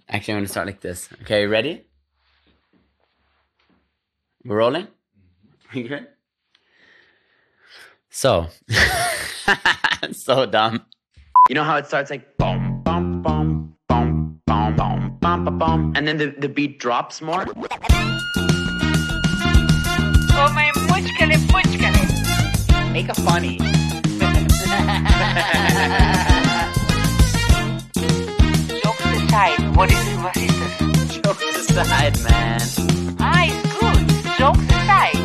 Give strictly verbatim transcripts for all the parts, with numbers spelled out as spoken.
Actually, I'm going to start like this. Okay, ready? We're rolling? We good? So, so dumb. You know how it starts like boom, boom, boom, boom, boom, boom, boom, boom, boom, and then the, the beat drops more? Come muchkale, muchkale. Make a funny. Jokes aside, what is it, sisters? Jokes aside, man. Ah, it's good. Jokes aside.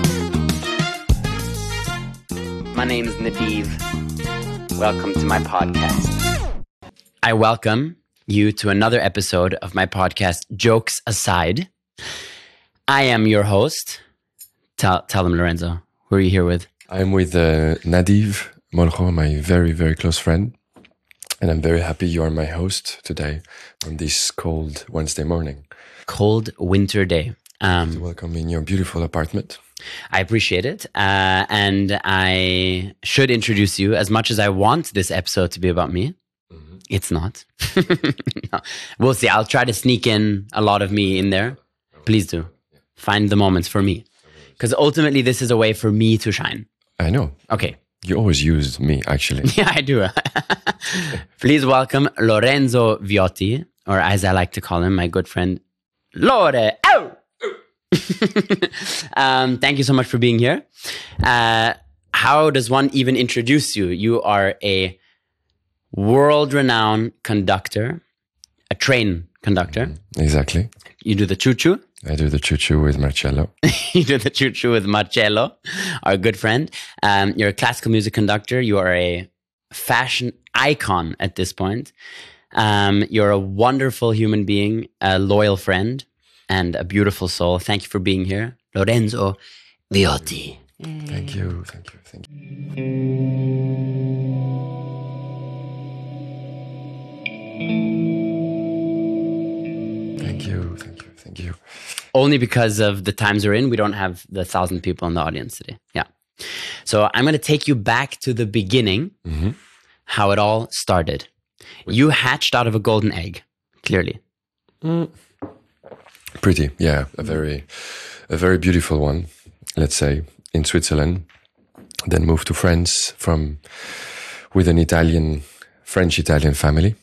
My name's Nadiv. Welcome to my podcast. I welcome you to another episode of my podcast, Jokes Aside. I am your host. Tell, tell them, Lorenzo. Who are you here with? I'm with uh, Nadiv Molho, my very, very close friend. And I'm very happy you are my host today on this cold Wednesday morning. Cold winter day. Um, Welcome in your beautiful apartment. I appreciate it. Uh, and I should introduce you as much as I want this episode to be about me. Mm-hmm. It's not. No. We'll see. I'll try to sneak in a lot of me in there. Please do. Find the moments for me. Because ultimately, this is a way for me to shine. I know. Okay. You always use me, actually. Yeah, I do. Please welcome Lorenzo Viotti, or as I like to call him, my good friend, Lore. Ow! um, thank you so much for being here. Uh, how does one even introduce you? You are a world-renowned conductor, a train conductor. Mm-hmm. Exactly. You do the choo-choo. I do the choo-choo with Marcello. You do the choo-choo with Marcello, our good friend. Um, you're a classical music conductor. You are a fashion icon at this point. Um, you're a wonderful human being, a loyal friend, and a beautiful soul. Thank you for being here, Lorenzo Viotti. Thank you, thank you, thank you. Thank you, thank you, thank you. Only because of the times we're in, we don't have the thousand people in the audience today. Yeah. So I'm going to take you back to the beginning, mm-hmm. how it all started. You hatched out of a golden egg, clearly. Mm. Pretty, yeah. A very, a very beautiful one, let's say, in Switzerland. Then moved to France from with an Italian, French-Italian family.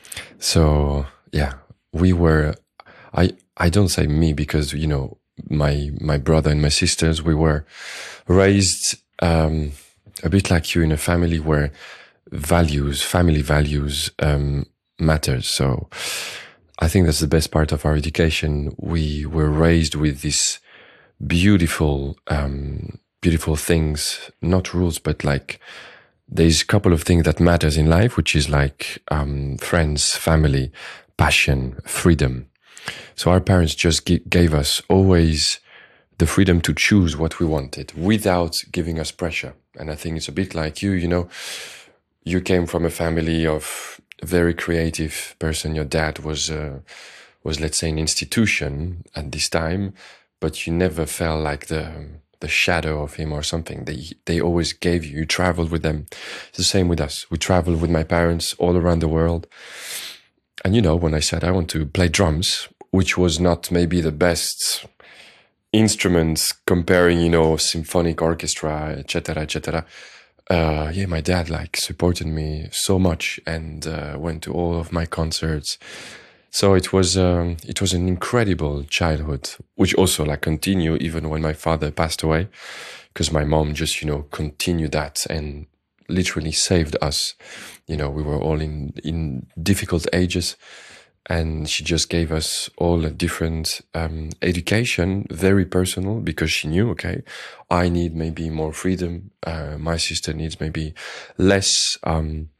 So, yeah, we were... I, I don't say me because, you know, my my brother and my sisters, we were raised um, a bit like you in a family where values, family values um, matters. So I think that's the best part of our education. We were raised with these beautiful, um, beautiful things, not rules, but like there's a couple of things that matters in life, which is like um, friends, family, passion, freedom. So our parents just g- gave us always the freedom to choose what we wanted without giving us pressure. And I think it's a bit like you, you know, you came from a family of a very creative person. Your dad was, uh, was let's say, an institution at this time, but you never felt like the the shadow of him or something. They they always gave you, you traveled with them. It's the same with us. We traveled with my parents all around the world. And, you know, when I said I want to play drums, which was not maybe the best instruments comparing, you know, symphonic orchestra, et cetera, et cetera. Uh, yeah, my dad like supported me so much and uh, went to all of my concerts. So it was um, it was an incredible childhood, which also like continued even when my father passed away, because my mom just, you know, continued that and literally saved us. You know, we were all in, in difficult ages and she just gave us all a different um, education, very personal, because she knew, okay, I need maybe more freedom. Uh, my sister needs maybe less. Um,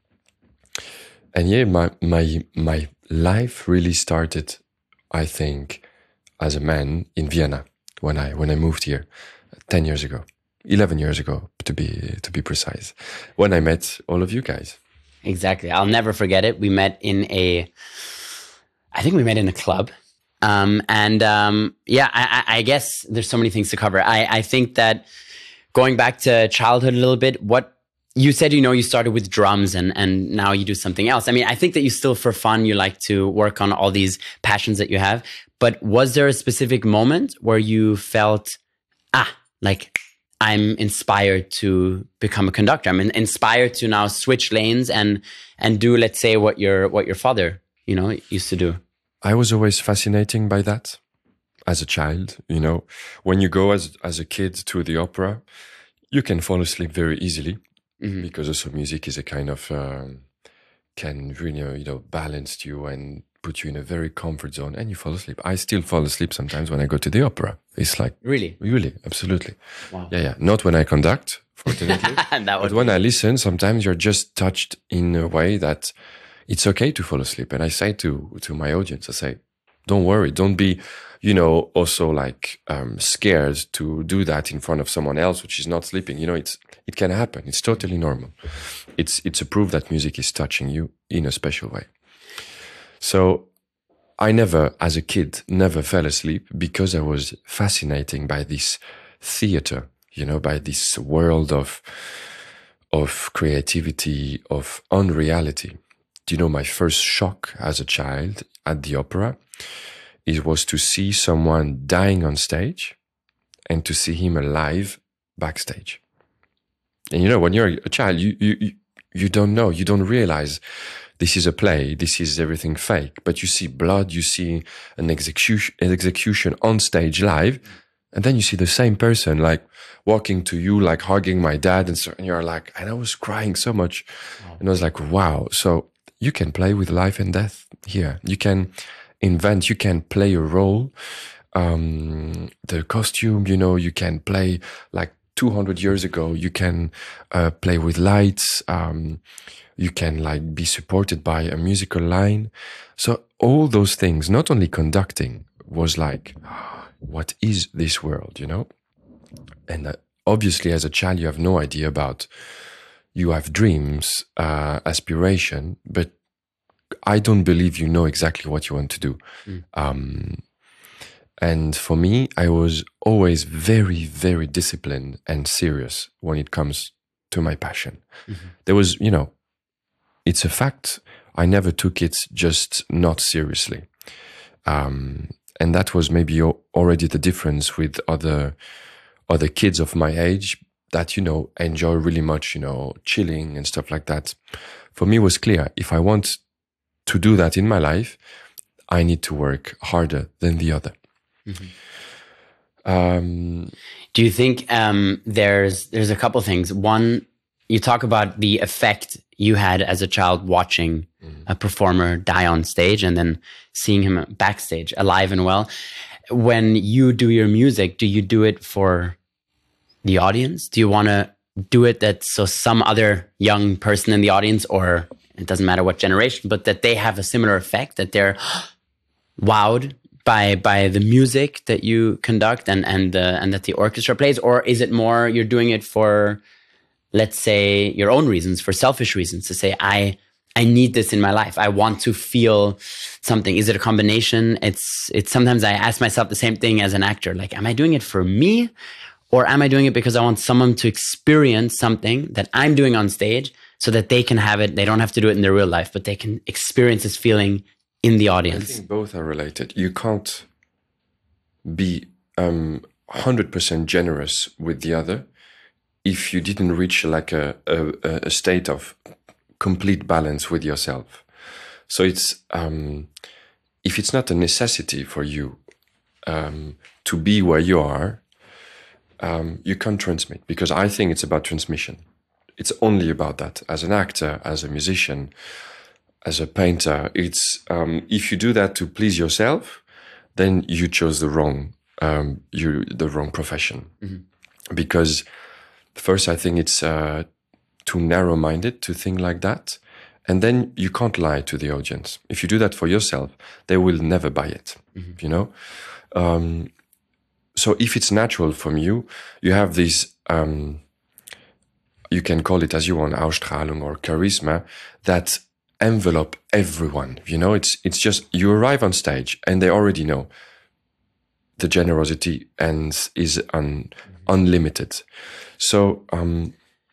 and yeah, my, my, my life really started, I think, as a man in Vienna when I, when I moved here ten years ago. eleven years ago, to be to be precise, when I met all of you guys. Exactly. I'll never forget it. We met in a, I think we met in a club. Um, and um, yeah, I, I guess there's so many things to cover. I, I think that going back to childhood a little bit, what you said, you know, you started with drums and, and now you do something else. I mean, I think that you still, for fun, you like to work on all these passions that you have. But was there a specific moment where you felt, ah, like I'm inspired to become a conductor? I'm in, inspired to now switch lanes and and do, let's say, what your what your father, you know, used to do. I was always fascinated by that as a child. You know, when you go as as a kid to the opera, you can fall asleep very easily. Mm-hmm. Because also music is a kind of um, can really you know balance you and put you in a very comfort zone, and you fall asleep. I still fall asleep sometimes when I go to the opera. It's like really, really, absolutely. Wow. Yeah, yeah. Not when I conduct, fortunately, but when be... I listen, sometimes you're just touched in a way that it's okay to fall asleep. And I say to to my audience, I say, don't worry, don't be. You know, also like um, scared to do that in front of someone else, which is not sleeping. You know, it's it can happen. It's totally normal. It's it's a proof that music is touching you in a special way. So I never, as a kid, never fell asleep because I was fascinated by this theater. You know, by this world of of creativity, of unreality. Do you know my first shock as a child at the opera? It was to see someone dying on stage and to see him alive backstage. And you know, when you're a child, you, you, you don't know, you don't realize this is a play, this is everything fake, but you see blood, you see an execution, an execution on stage live, and then you see the same person like walking to you, like hugging my dad, and so, and you're like, and I was crying so much. Wow. And I was like, wow, so you can play with life and death here. You can invent, you can play a role, um, the costume, you know, you can play like two hundred years ago, you can uh, play with lights, um, you can like be supported by a musical line. So all those things, not only conducting, was like, what is this world, you know? And uh, obviously as a child, you have no idea about, you have dreams, uh, aspiration, but I don't believe you know exactly what you want to do. Mm. Um, and for me, I was always very, very disciplined and serious when it comes to my passion. Mm-hmm. There was, you know, it's a fact. I never took it just not seriously. Um, and that was maybe already the difference with other, other kids of my age that, you know, enjoy really much, you know, chilling and stuff like that. For me, it was clear. If I want to do that in my life, I need to work harder than the other. Mm-hmm. Um, do you think um, there's there's a couple things? One, you talk about the effect you had as a child watching mm-hmm. a performer die on stage and then seeing him backstage alive and well. When you do your music, do you do it for the audience? Do you want to do it that so some other young person in the audience, or it doesn't matter what generation, but that they have a similar effect, that they're wowed by by the music that you conduct and and uh, and that the orchestra plays? Or is it more you're doing it for, let's say, your own reasons, for selfish reasons, to say, I I need this in my life, I want to feel something? Is it a combination? It's it's sometimes I ask myself the same thing as an actor, like, am I doing it for me, or am I doing it because I want someone to experience something that I'm doing on stage, so that they can have it? They don't have to do it in their real life, but they can experience this feeling in the audience. I think both are related. You can't be um, one hundred percent generous with the other if you didn't reach like a, a, a state of complete balance with yourself. So it's um, if it's not a necessity for you um, to be where you are, um, you can't transmit, because I think it's about transmission. It's only about that. As an actor, as a musician, as a painter, it's um, if you do that to please yourself, then you chose the wrong um, you the wrong profession. Mm-hmm. Because first, I think it's uh, too narrow-minded to think like that, and then you can't lie to the audience. If you do that for yourself, they will never buy it. Mm-hmm. You know. Um, so if it's natural from you, you have this. Um, you can call it as you want, Ausstrahlung or charisma, that envelope everyone. You know, it's it's just you arrive on stage and they already know the generosity and is un, mm-hmm. unlimited. So um,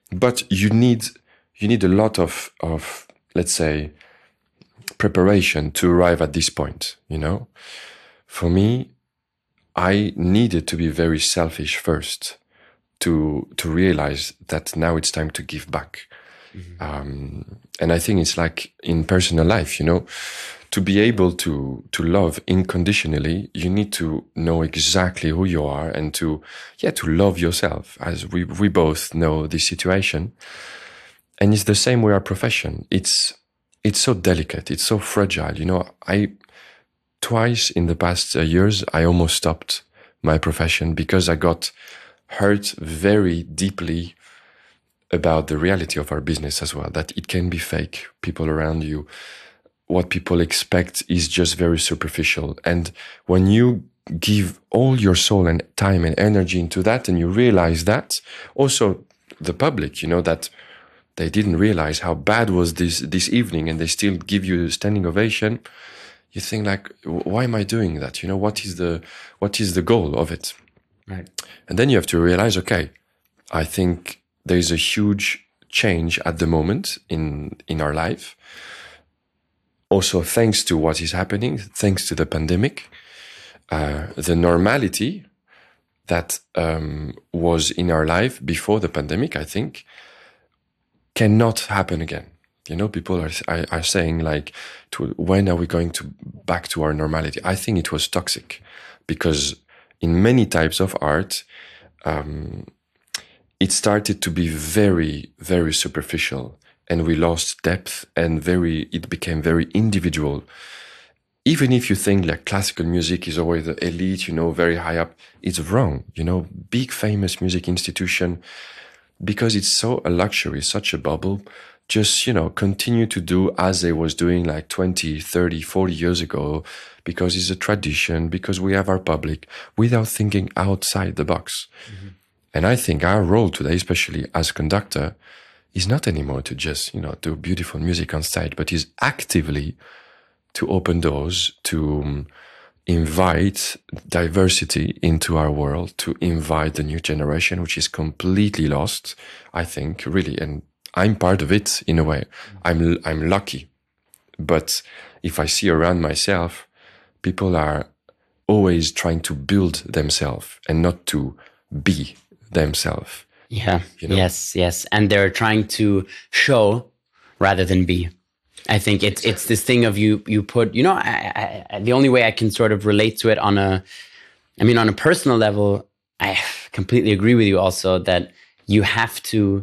but you need you need a lot of of let's say preparation to arrive at this point. You know, for me, I needed to be very selfish first to to realize that now it's time to give back. Mm-hmm. Um, and I think it's like in personal life, you know, to be able to to love unconditionally, you need to know exactly who you are and to yeah to love yourself. As we we both know this situation, and it's the same with our profession. It's it's so delicate, it's so fragile. You know, I twice in the past uh, years I almost stopped my profession because I got hurt very deeply about the reality of our business as well, that it can be fake. People around you, what people expect is just very superficial. And when you give all your soul and time and energy into that, and you realize that, also the public, you know, that they didn't realize how bad was this this evening and they still give you a standing ovation, you think like, why am I doing that? You know, what is the what is the goal of it? Right. And then you have to realize, okay, I think there is a huge change at the moment in in our life. Also, thanks to what is happening, thanks to the pandemic, uh, the normality that um, was in our life before the pandemic, I think, cannot happen again. You know, people are are, are saying like, to, when are we going to back to our normality? I think it was toxic because in many types of art, um, it started to be very, very superficial, and we lost depth, and very, it became very individual. Even if you think like classical music is always the elite, you know, very high up, it's wrong. You know, big famous music institution, because it's so a luxury, such a bubble, just, you know, continue to do as they was doing like twenty, thirty, forty years ago, because it's a tradition, because we have our public, without thinking outside the box. Mm-hmm. And I think our role today, especially as conductor, is not anymore to just, you know, do beautiful music on stage, but is actively to open doors, to um, invite diversity into our world, to invite the new generation, which is completely lost, I think, really. And I'm part of it in a way. I'm I'm lucky. But if I see around myself, people are always trying to build themselves and not to be themselves. Yeah. You know? Yes. Yes. And they're trying to show rather than be. I think it's it's this thing of you you put, you know, I, I, the only way I can sort of relate to it on a, I mean, on a personal level, I completely agree with you also that you have to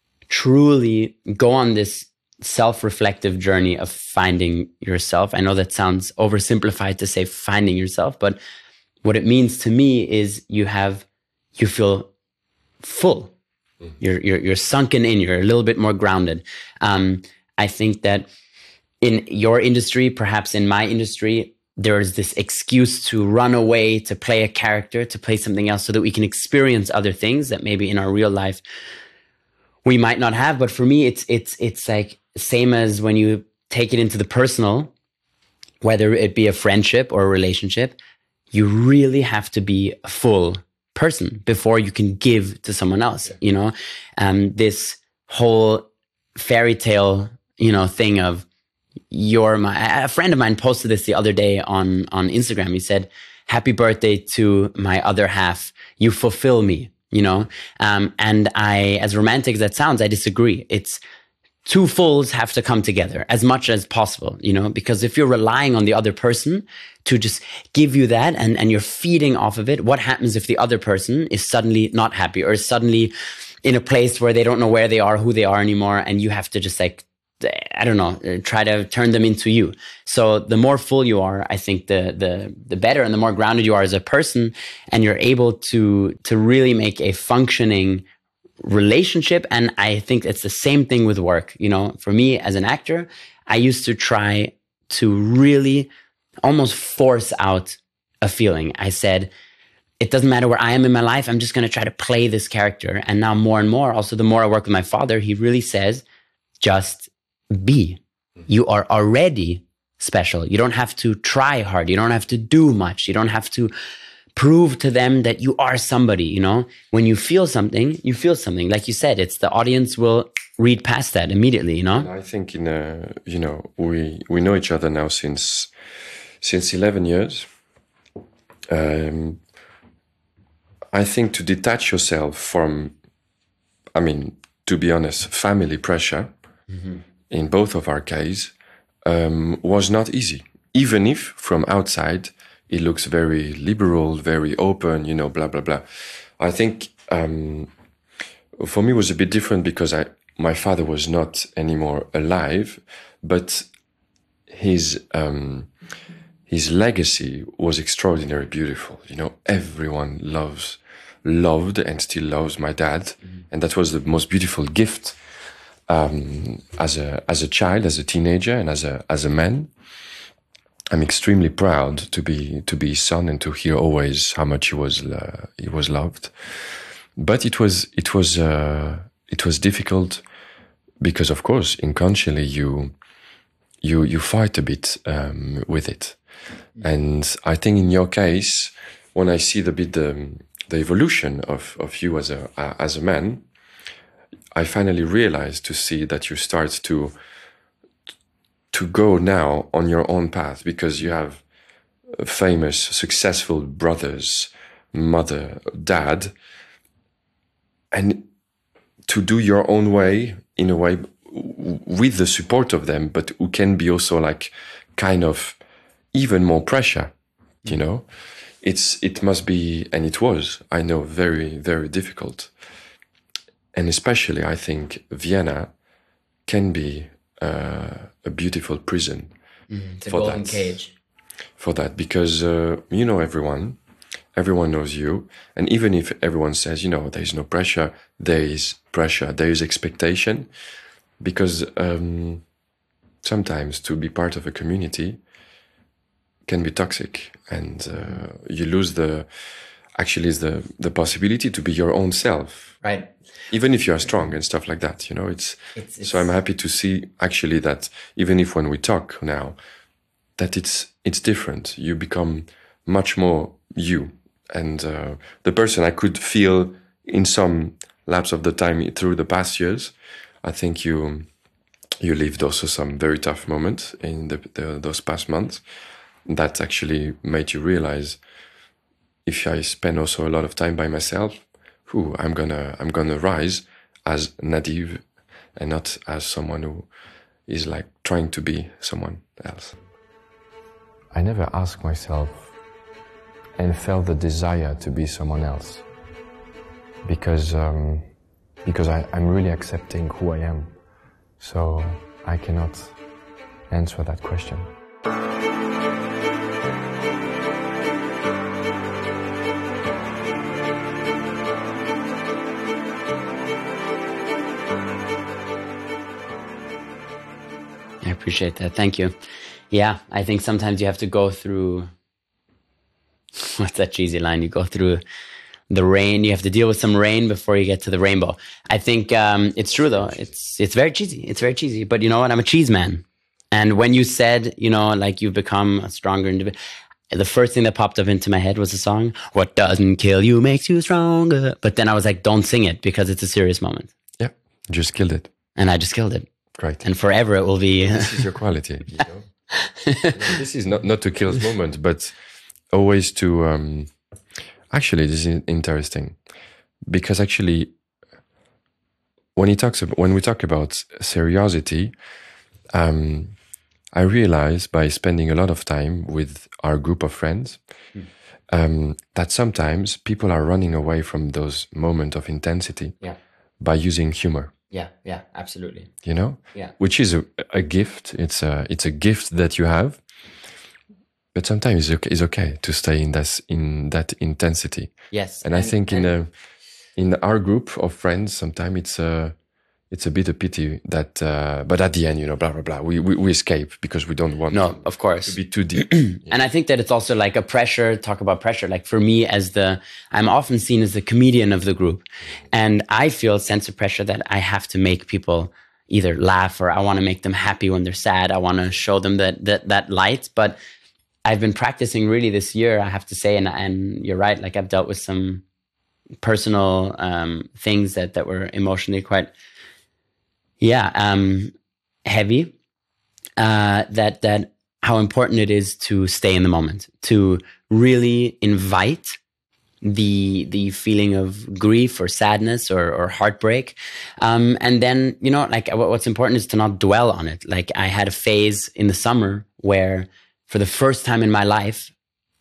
truly go on this self-reflective journey of finding yourself. I know that sounds oversimplified to say finding yourself, but what it means to me is you have, you feel full. Mm. You're, you're, you're sunken in, you're a little bit more grounded. Um, I think that in your industry, perhaps in my industry, there is this excuse to run away, to play a character, to play something else so that we can experience other things that maybe in our real life we might not have. But for me, it's it's it's like same as when you take it into the personal, whether it be a friendship or a relationship, you really have to be a full person before you can give to someone else. You know, um, this whole fairy tale, you know, thing of you're my. A friend of mine posted this the other day on on Instagram. He said, "Happy birthday to my other half. You fulfill me." You know, um, and I, as romantic as that sounds, I disagree. It's two fulls have to come together as much as possible, you know, because if you're relying on the other person to just give you that and, and you're feeding off of it, what happens if the other person is suddenly not happy or is suddenly in a place where they don't know where they are, who they are anymore, and you have to just like, I don't know, try to turn them into you. So the more full you are, I think the the the better, and the more grounded you are as a person, and you're able to to really make a functioning relationship. And I think it's the same thing with work. You know, for me as an actor, I used to try to really almost force out a feeling. I said, it doesn't matter where I am in my life, I'm just going to try to play this character. And now more and more, also the more I work with my father, he really says, just be. You are already special. You don't have to try hard. You don't have to do much. You don't have to prove to them that you are somebody, you know? When you feel something, you feel something. Like you said, it's the audience will read past that immediately, you know? And I think in a, you know, we we know each other now since since eleven years. Um, I think to detach yourself from, I mean, to be honest, family pressure, mm-hmm. in both of our case, um, was not easy. Even if from outside it looks very liberal, very open, you know, blah, blah, blah. I think um, for me it was a bit different because I my father was not anymore alive, but his um, his legacy was extraordinarily beautiful. You know, everyone loves, loved and still loves my dad. Mm-hmm. And that was the most beautiful gift um, as a as a child, as a teenager, and as a as a man. I'm extremely proud to be to be his son and to hear always how much he was uh, he was loved. But it was it was uh, it was difficult because, of course, unconsciously you you you fight a bit um, with it. And I think in your case, when I see the bit the, the evolution of, of you as a uh, as a man, I finally realized to see that you start to to go now on your own path because you have famous, successful brothers, mother, dad, and to do your own way in a way with the support of them, but who can be also like kind of even more pressure, you know. It's it must be, and it was, I know, very very difficult, and especially I think Vienna can be uh, a beautiful prison. Mm, it's a for golden that, cage. For that, because uh, you know everyone, everyone knows you, and even if everyone says, you know, there is no pressure, there is pressure, there is expectation, because um, sometimes to be part of a community can be toxic, and uh, you lose the actually is the the possibility to be your own self, right? Even if you are strong and stuff like that, you know. It's, it's, it's so I'm happy to see actually that even if when we talk now, that it's it's different. You become much more you, and uh, the person I could feel in some lapse of the time through the past years. I think you you lived also some very tough moments in the, the, those past months. That actually made you realize if I spend also a lot of time by myself, who I'm gonna I'm gonna rise as Nadiv and not as someone who is like trying to be someone else. I never asked myself and felt the desire to be someone else because um, because I, I'm really accepting who I am, so I cannot answer that question. I appreciate that. Thank you. Yeah, I think sometimes you have to go through, what's that cheesy line? You go through the rain. You have to deal with some rain before you get to the rainbow. I think um, it's true, though. It's it's very cheesy. It's very cheesy. But you know what? I'm a cheese man. And when you said, you know, like you've become a stronger individual, the first thing that popped up into my head was a song, What Doesn't Kill You Makes You Stronger. But then I was like, don't sing it because it's a serious moment. Yeah, just killed it. And I just killed it. Right. And forever it will be. This is your quality. You know? You know, this is not, not to kill the moment, but always to. Um, actually, this is interesting because actually, when he talks about, when we talk about seriosity, um, I realize by spending a lot of time with our group of friends mm. um, that sometimes people are running away from those moments of intensity yeah. by using humor. Yeah, yeah, absolutely. You know, yeah, which is a, a gift. It's a it's a gift that you have, but sometimes it's okay, it's okay to stay in that in that intensity. Yes, and, and I think and in a in our group of friends, sometimes it's a it's a bit of pity that, uh, but at the end, you know, blah blah blah, we we, we escape because we don't want no, to, of course, to be too deep. Yeah. And I think that it's also like a pressure. Talk about pressure. Like for me, as the I'm often seen as the comedian of the group, and I feel a sense of pressure that I have to make people either laugh or I want to make them happy when they're sad. I want to show them that that that light. But I've been practicing really this year, I have to say, and and you're right. Like I've dealt with some personal um, things that that were emotionally quite, yeah, um, heavy. Uh, that that how important it is to stay in the moment, to really invite the the feeling of grief or sadness or, or heartbreak, um, and then you know, like what's important is to not dwell on it. Like I had a phase in the summer where, for the first time in my life,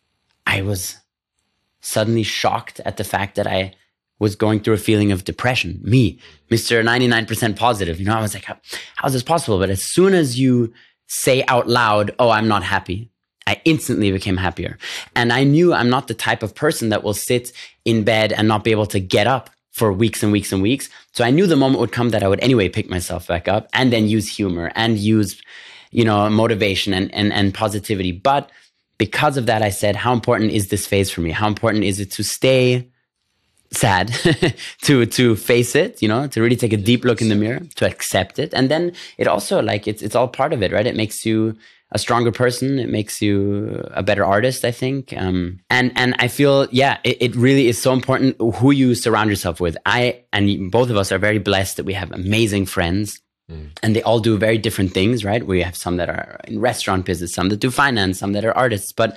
I was suddenly shocked at the fact that I was going through a feeling of depression. Me, Mister ninety-nine percent positive. You know, I was like, how, how is this possible? But as soon as you say out loud, oh, I'm not happy, I instantly became happier. And I knew I'm not the type of person that will sit in bed and not be able to get up for weeks and weeks and weeks. So I knew the moment would come that I would anyway pick myself back up and then use humor and use, you know, motivation and, and, and positivity. But because of that, I said, how important is this phase for me? How important is it to stay sad, to to face it, you know, to really take a deep look in the mirror, to accept it. And then it also, like, it's it's all part of it, right? It makes you a stronger person. It makes you a better artist, I think. Um, and and I feel, yeah, it, it really is so important who you surround yourself with. I and both of us are very blessed that we have amazing friends. Mm. And they all do very different things, right? We have some that are in restaurant business, some that do finance, some that are artists. But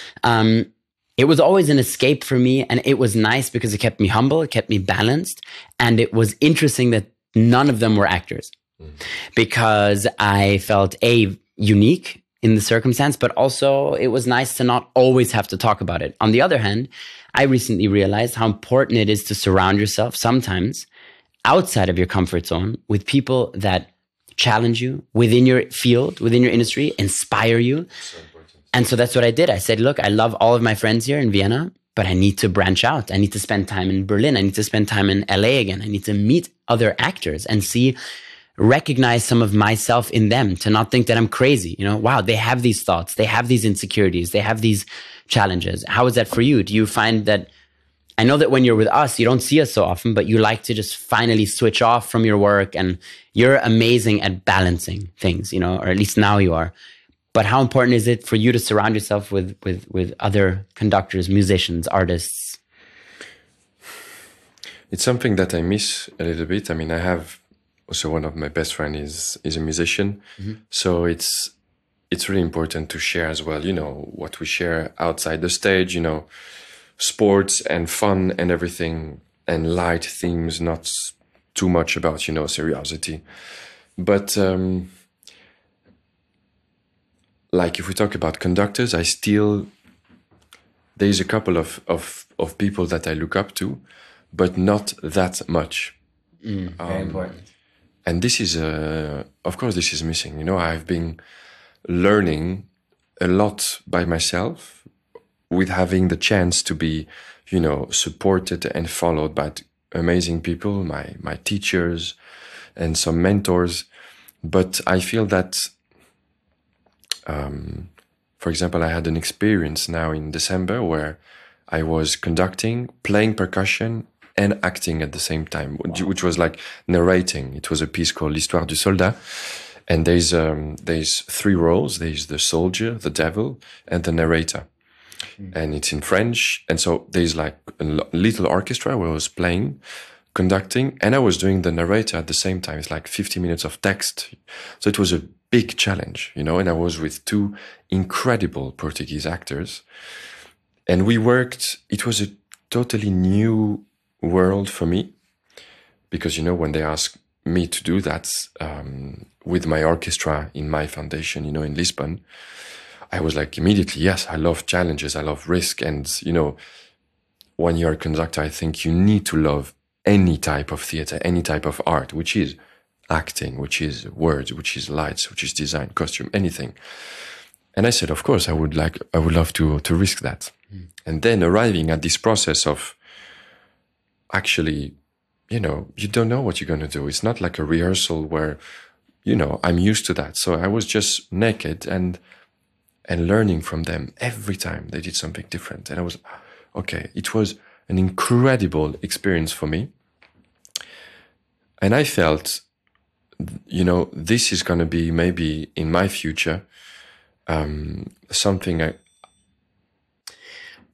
um, it was always an escape for me. And it was nice because it kept me humble, it kept me balanced. And it was interesting that none of them were actors, mm. because I felt, A, unique in the circumstance, but also it was nice to not always have to talk about it. On the other hand, I recently realized how important it is to surround yourself sometimes outside of your comfort zone with people that challenge you within your field, within your industry, inspire you. So and so that's what I did. I said, look, I love all of my friends here in Vienna, but I need to branch out. I need to spend time in Berlin. I need to spend time in L A again. I need to meet other actors and see, recognize some of myself in them, to not think that I'm crazy. You know, wow, they have these thoughts, they have these insecurities, they have these challenges. How is that for you? Do you find that, I know that when you're with us, you don't see us so often, but you like to just finally switch off from your work, and you're amazing at balancing things, you know, or at least now you are. But how important is it for you to surround yourself with, with, with other conductors, musicians, artists? It's something that I miss a little bit. I mean, I have also one of my best friends is, is a musician. Mm-hmm. So it's, it's really important to share as well, you know, what we share outside the stage, you know, sports and fun and everything, and light themes, not too much about, you know, seriosity. But um, like if we talk about conductors, I still, there's a couple of, of, of people that I look up to, but not that much. Mm, very um, important. And this is, uh, of course, this is missing. You know, I've been learning a lot by myself, with having the chance to be, you know, supported and followed by amazing people, my my teachers and some mentors. But I feel that, um, for example, I had an experience now in December where I was conducting, playing percussion, and acting at the same time, wow. which was like narrating. It was a piece called L'Histoire du Soldat. And there's um, there's three roles. There's the soldier, the devil, and the narrator. And it's in French. And so there's like a little orchestra where I was playing, conducting, and I was doing the narrator at the same time. It's like fifty minutes of text. So it was a big challenge, you know, and I was with two incredible Portuguese actors. And we worked, it was a totally new world for me, because, you know, when they asked me to do that um, with my orchestra in my foundation, you know, in Lisbon, I was like, immediately, yes, I love challenges, I love risk. And, you know, when you're a conductor, I think you need to love any type of theater, any type of art, which is acting, which is words, which is lights, which is design, costume, anything. And I said, of course, I would like, I would love to, to risk that. Mm. And then arriving at this process of actually, you know, you don't know what you're going to do. It's not like a rehearsal where, you know, I'm used to that. So I was just naked and and learning from them every time they did something different. And I was, okay, it was an incredible experience for me. And I felt, you know, this is going to be maybe in my future, um, something I,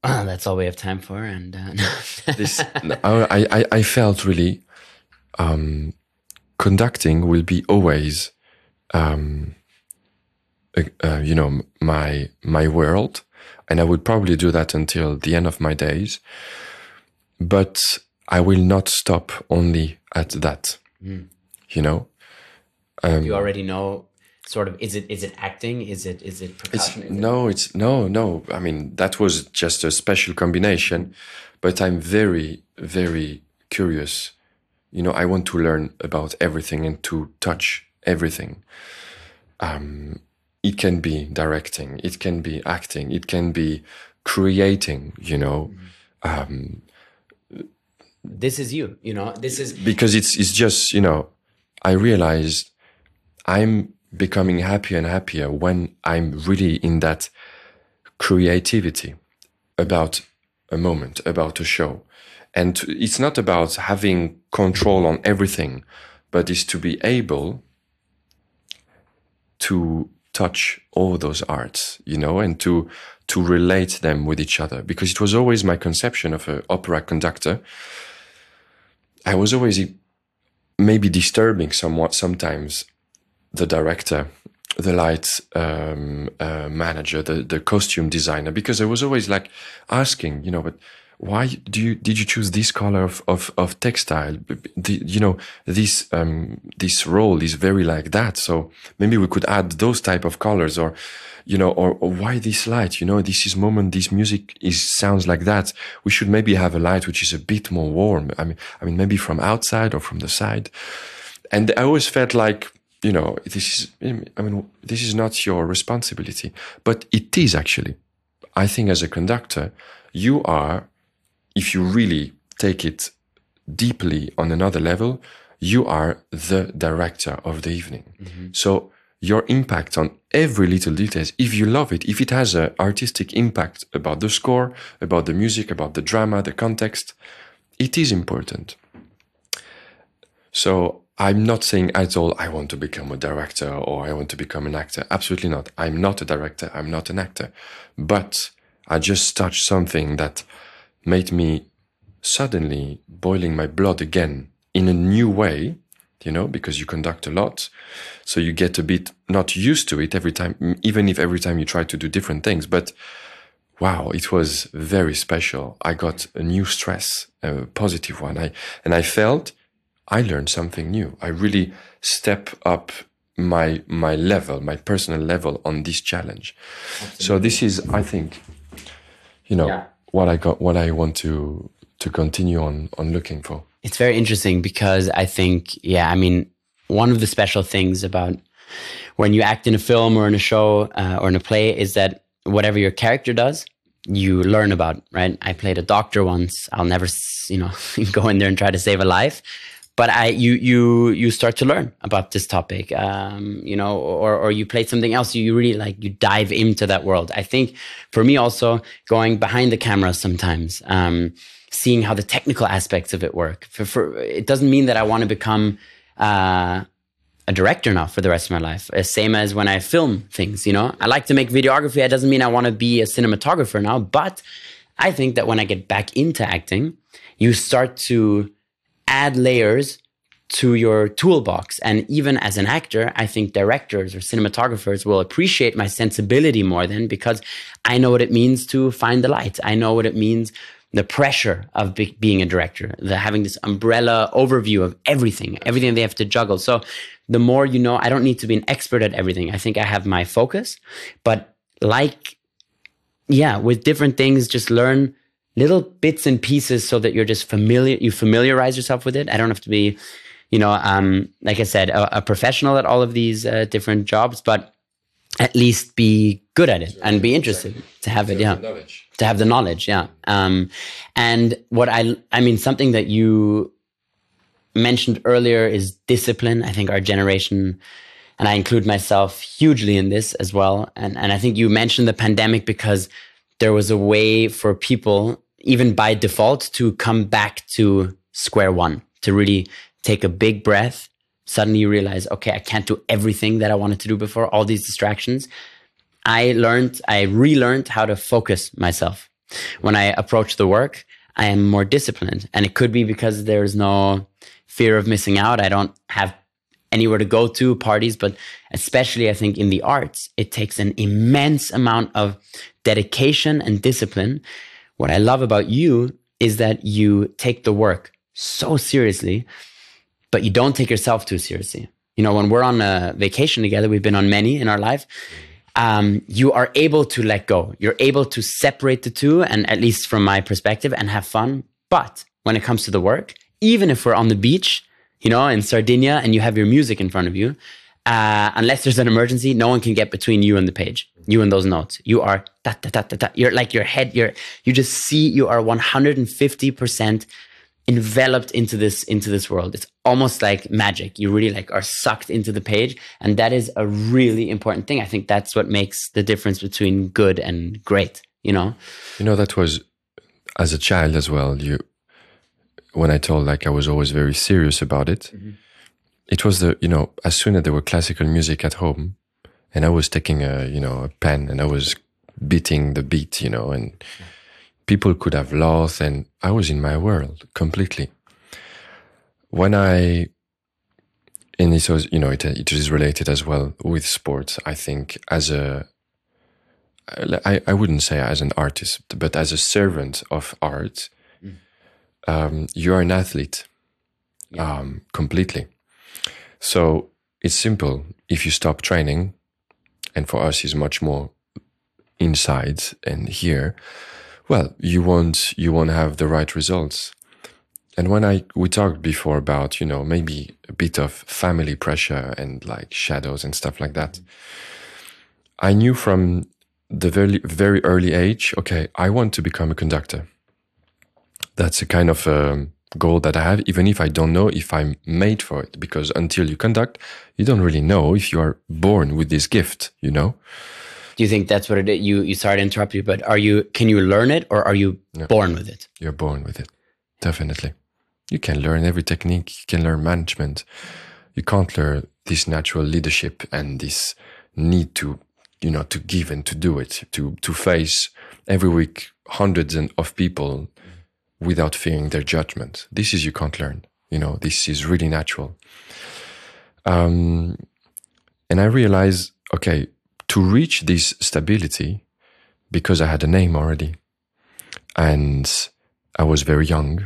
Oh, that's all we have time for. And uh, this, I, I, I felt really um, conducting will be always, um, uh, uh, you know, my my world, and I would probably do that until the end of my days. But I will not stop only at that. Mm. You know, um, you already know. Sort of, is it is it acting? Is it is it percussion? It's, is no, it... it's no, no. I mean, that was just a special combination. But I'm very, very curious. You know, I want to learn about everything and to touch everything. Um, it can be directing, it can be acting, it can be creating. You know, mm-hmm. um, this is you. You know, this is because it's it's just, you know, I realized I'm becoming happier and happier when I'm really in that creativity about a moment, about a show. And it's not about having control on everything, but it's to be able to touch all those arts, you know, and to to relate them with each other. Because it was always my conception of an opera conductor. I was always maybe disturbing somewhat sometimes the director, the light um, uh, manager, the, the costume designer, because I was always like asking, you know, but why do you did you choose this color of of, of textile? The, you know, this um, this role is very like that, so maybe we could add those type of colors, or you know, or, or why this light? You know, this is moment, this music is sounds like that. We should maybe have a light which is a bit more warm. I mean, I mean, maybe from outside or from the side. And I always felt like, you know, this is, I mean, this is not your responsibility, but it is actually. I think as a conductor, you are, if you really take it deeply on another level, you are the director of the evening. Mm-hmm. So your impact on every little details, if you love it, if it has an artistic impact about the score, about the music, about the drama, the context, it is important. So I'm not saying at all, I want to become a director or I want to become an actor. Absolutely not. I'm not a director. I'm not an actor. But I just touched something that made me suddenly boiling my blood again in a new way, you know, because you conduct a lot. So you get a bit not used to it every time, even if every time you try to do different things. But wow, it was very special. I got a new stress, a positive one. I, and I felt I learned something new. I really step up my my level, my personal level on this challenge. Absolutely. So this is, I think, you know, yeah. what I got, what I want to to continue on on looking for. It's very interesting because I think, yeah, I mean, one of the special things about when you act in a film or in a show uh, or in a play is that whatever your character does, you learn about, right? I played a doctor once. I'll never, you know, go in there and try to save a life. But I, you, you, you start to learn about this topic, um, you know, or, or you play something else. You really like, you dive into that world. I think for me also going behind the camera sometimes, um, seeing how the technical aspects of it work. For, for it doesn't mean that I want to become uh, a director now for the rest of my life. Uh, same as when I film things, you know, I like to make videography. It doesn't mean I want to be a cinematographer now, but I think that when I get back into acting, you start to add layers to your toolbox. And even as an actor, I think directors or cinematographers will appreciate my sensibility more then, because I know what it means to find the light. I know what it means, the pressure of be- being a director, the having this umbrella overview of everything, everything they have to juggle. So the more you know, I don't need to be an expert at everything. I think I have my focus, but like, yeah, with different things, just learn little bits and pieces so that you're just familiar, you familiarize yourself with it. I don't have to be, you know, um, like I said, a, a professional at all of these uh, different jobs, but at least be good at it and be interested to have it. Yeah. To have the knowledge. Yeah. Um, and what I, I mean, something that you mentioned earlier is discipline. I think our generation, and I include myself hugely in this as well. And, and I think you mentioned the pandemic because there was a way for people, even by default, to come back to square one, to really take a big breath. Suddenly you realize, okay, I can't do everything that I wanted to do before, all these distractions. I learned, I relearned how to focus myself. When I approach the work, I am more disciplined. And it could be because there's no fear of missing out. I don't have anywhere to go to, parties, but especially I think in the arts, it takes an immense amount of dedication and discipline. What I love about you is that you take the work so seriously, but you don't take yourself too seriously. You know, when we're on a vacation together, we've been on many in our life, um, you are able to let go. You're able to separate the two, and at least from my perspective, and have fun. But when it comes to the work, even if we're on the beach, you know, in Sardinia, and you have your music in front of you, uh, unless there's an emergency, no one can get between you and the page, you and those notes. You are, da, da, da, da, da. You're like your head, you're, you just see, you are one hundred fifty percent enveloped into this, into this world. It's almost like magic. You really like are sucked into the page. And that is a really important thing. I think that's what makes the difference between good and great, you know? You know, that was, as a child as well, you, when I told like I was always very serious about it, mm-hmm. It was the, you know, as soon as there were classical music at home and I was taking a, you know, a pen and I was beating the beat, you know, and yeah. People could have laughed and I was in my world completely. When I, and it was, you know, it, it is related as well with sports, I think as a, I, I wouldn't say as an artist, but as a servant of art, mm. um, you are an athlete, yeah. um, completely. So it's simple. If you stop training, and for us is much more inside and here, well, you won't, you won't have the right results. And when I, we talked before about, you know, maybe a bit of family pressure and like shadows and stuff like that. I knew from the very, very early age, okay, I want to become a conductor. That's a kind of a goal that I have, even if I don't know if I'm made for it, because until you conduct, you don't really know if you are born with this gift, you know? Do you think that's what it is? You, you sorry to interrupt you, but are you, can you learn it or are you no, born with it? You're born with it. Definitely. You can learn every technique. You can learn management. You can't learn this natural leadership and this need to, you know, to give and to do it, to, to face every week hundreds of people without fearing their judgment. This is, you can't learn, you know, this is really natural. Um, and I realized, okay, to reach this stability, because I had a name already and I was very young,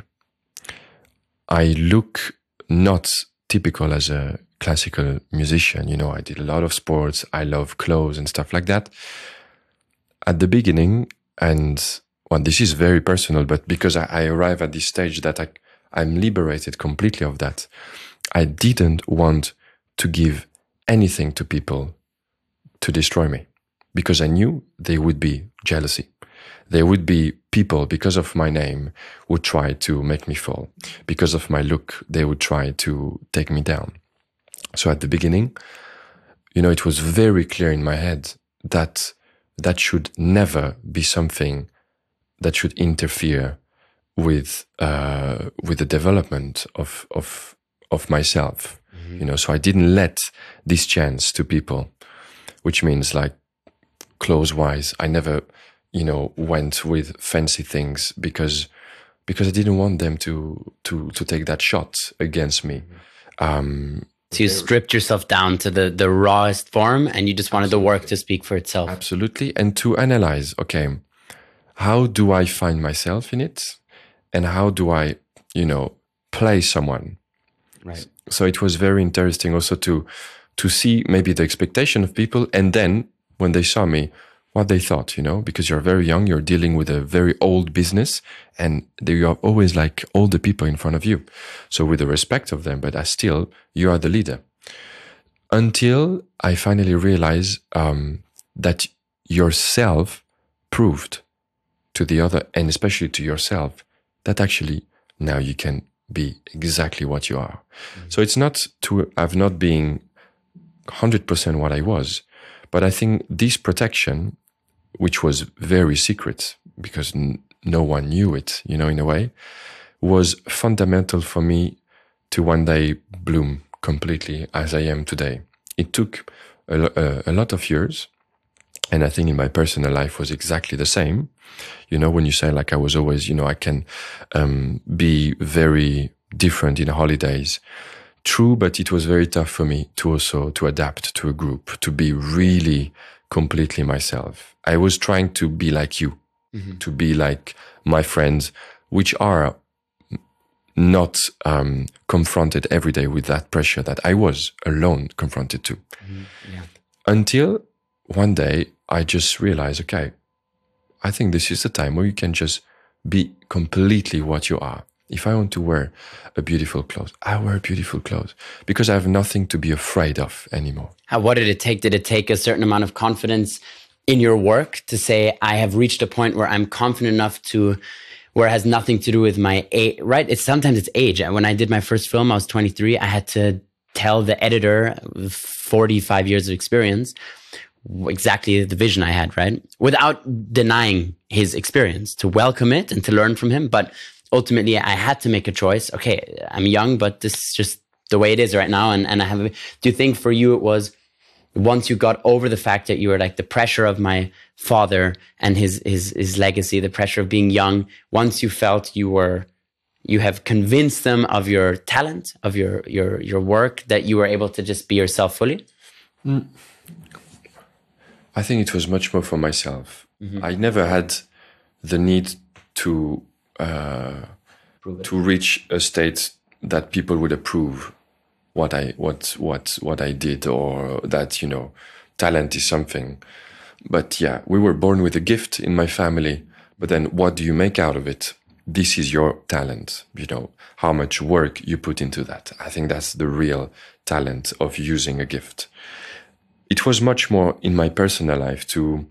I look not typical as a classical musician. You know, I did a lot of sports. I love clothes and stuff like that. At the beginning, and well, this is very personal, but because I, I arrive at this stage that I, I'm liberated completely of that, I didn't want to give anything to people to destroy me, because I knew there would be jealousy. There would be people, because of my name, would try to make me fall. Because of my look, they would try to take me down. So at the beginning, you know, it was very clear in my head that that should never be something that should interfere with uh, with the development of of of myself. Mm-hmm. You know, so I didn't let this chance to people, which means like clothes-wise, I never, you know, went with fancy things because because I didn't want them to to to take that shot against me. Um, so you stripped yourself down to the the rawest form, and you just wanted the work to speak for itself. Absolutely, and to analyze. Okay, how do I find myself in it, and how do I, you know, play someone? Right. So it was very interesting also to to see maybe the expectation of people, and then when they saw me, what they thought, you know, because you're very young, you're dealing with a very old business, and you are always like older people in front of you. So with the respect of them, but as still, you are the leader. Until I finally realized um, that yourself proved to the other, and especially to yourself, that actually now you can be exactly what you are. Mm-hmm. So it's not to have not been one hundred percent what I was, but I think this protection, which was very secret because n- no one knew it, you know, in a way, was fundamental for me to one day bloom completely as I am today. It took a, lo- a, a lot of years, And I think in my personal life was exactly the same. You know, when you say like I was always, you know, I can um, be very different in holidays. True, but it was very tough for me to also to adapt to a group, to be really completely myself. I was trying to be like you, mm-hmm. to be like my friends, which are not um, confronted every day with that pressure that I was alone confronted to. Mm-hmm. Yeah. Until one day I just realized, okay, I think this is the time where you can just be completely what you are. If I want to wear a beautiful clothes, I wear beautiful clothes because I have nothing to be afraid of anymore. How, what did it take? Did it take a certain amount of confidence in your work to say, I have reached a point where I'm confident enough to, where it has nothing to do with my age, right? It's sometimes it's age. When I did my first film, I was twenty-three. I had to tell the editor, forty-five years of experience, exactly the vision I had, right? Without denying his experience, to welcome it and to learn from him. But ultimately, I had to make a choice. Okay, I'm young, but this is just the way it is right now. And, and I have, do you think for you it was once you got over the fact that you were like the pressure of my father and his, his, his legacy, the pressure of being young, once you felt you were, you have convinced them of your talent, of your, your, your work, that you were able to just be yourself fully? Mm. I think it was much more for myself. Mm-hmm. I never had the need to uh, to reach a state that people would approve what I what what what I did, or that, you know, talent is something. But yeah, we were born with a gift in my family. But then, what do you make out of it? This is your talent. You know, how much work you put into that. I think that's the real talent of using a gift. It was much more in my personal life to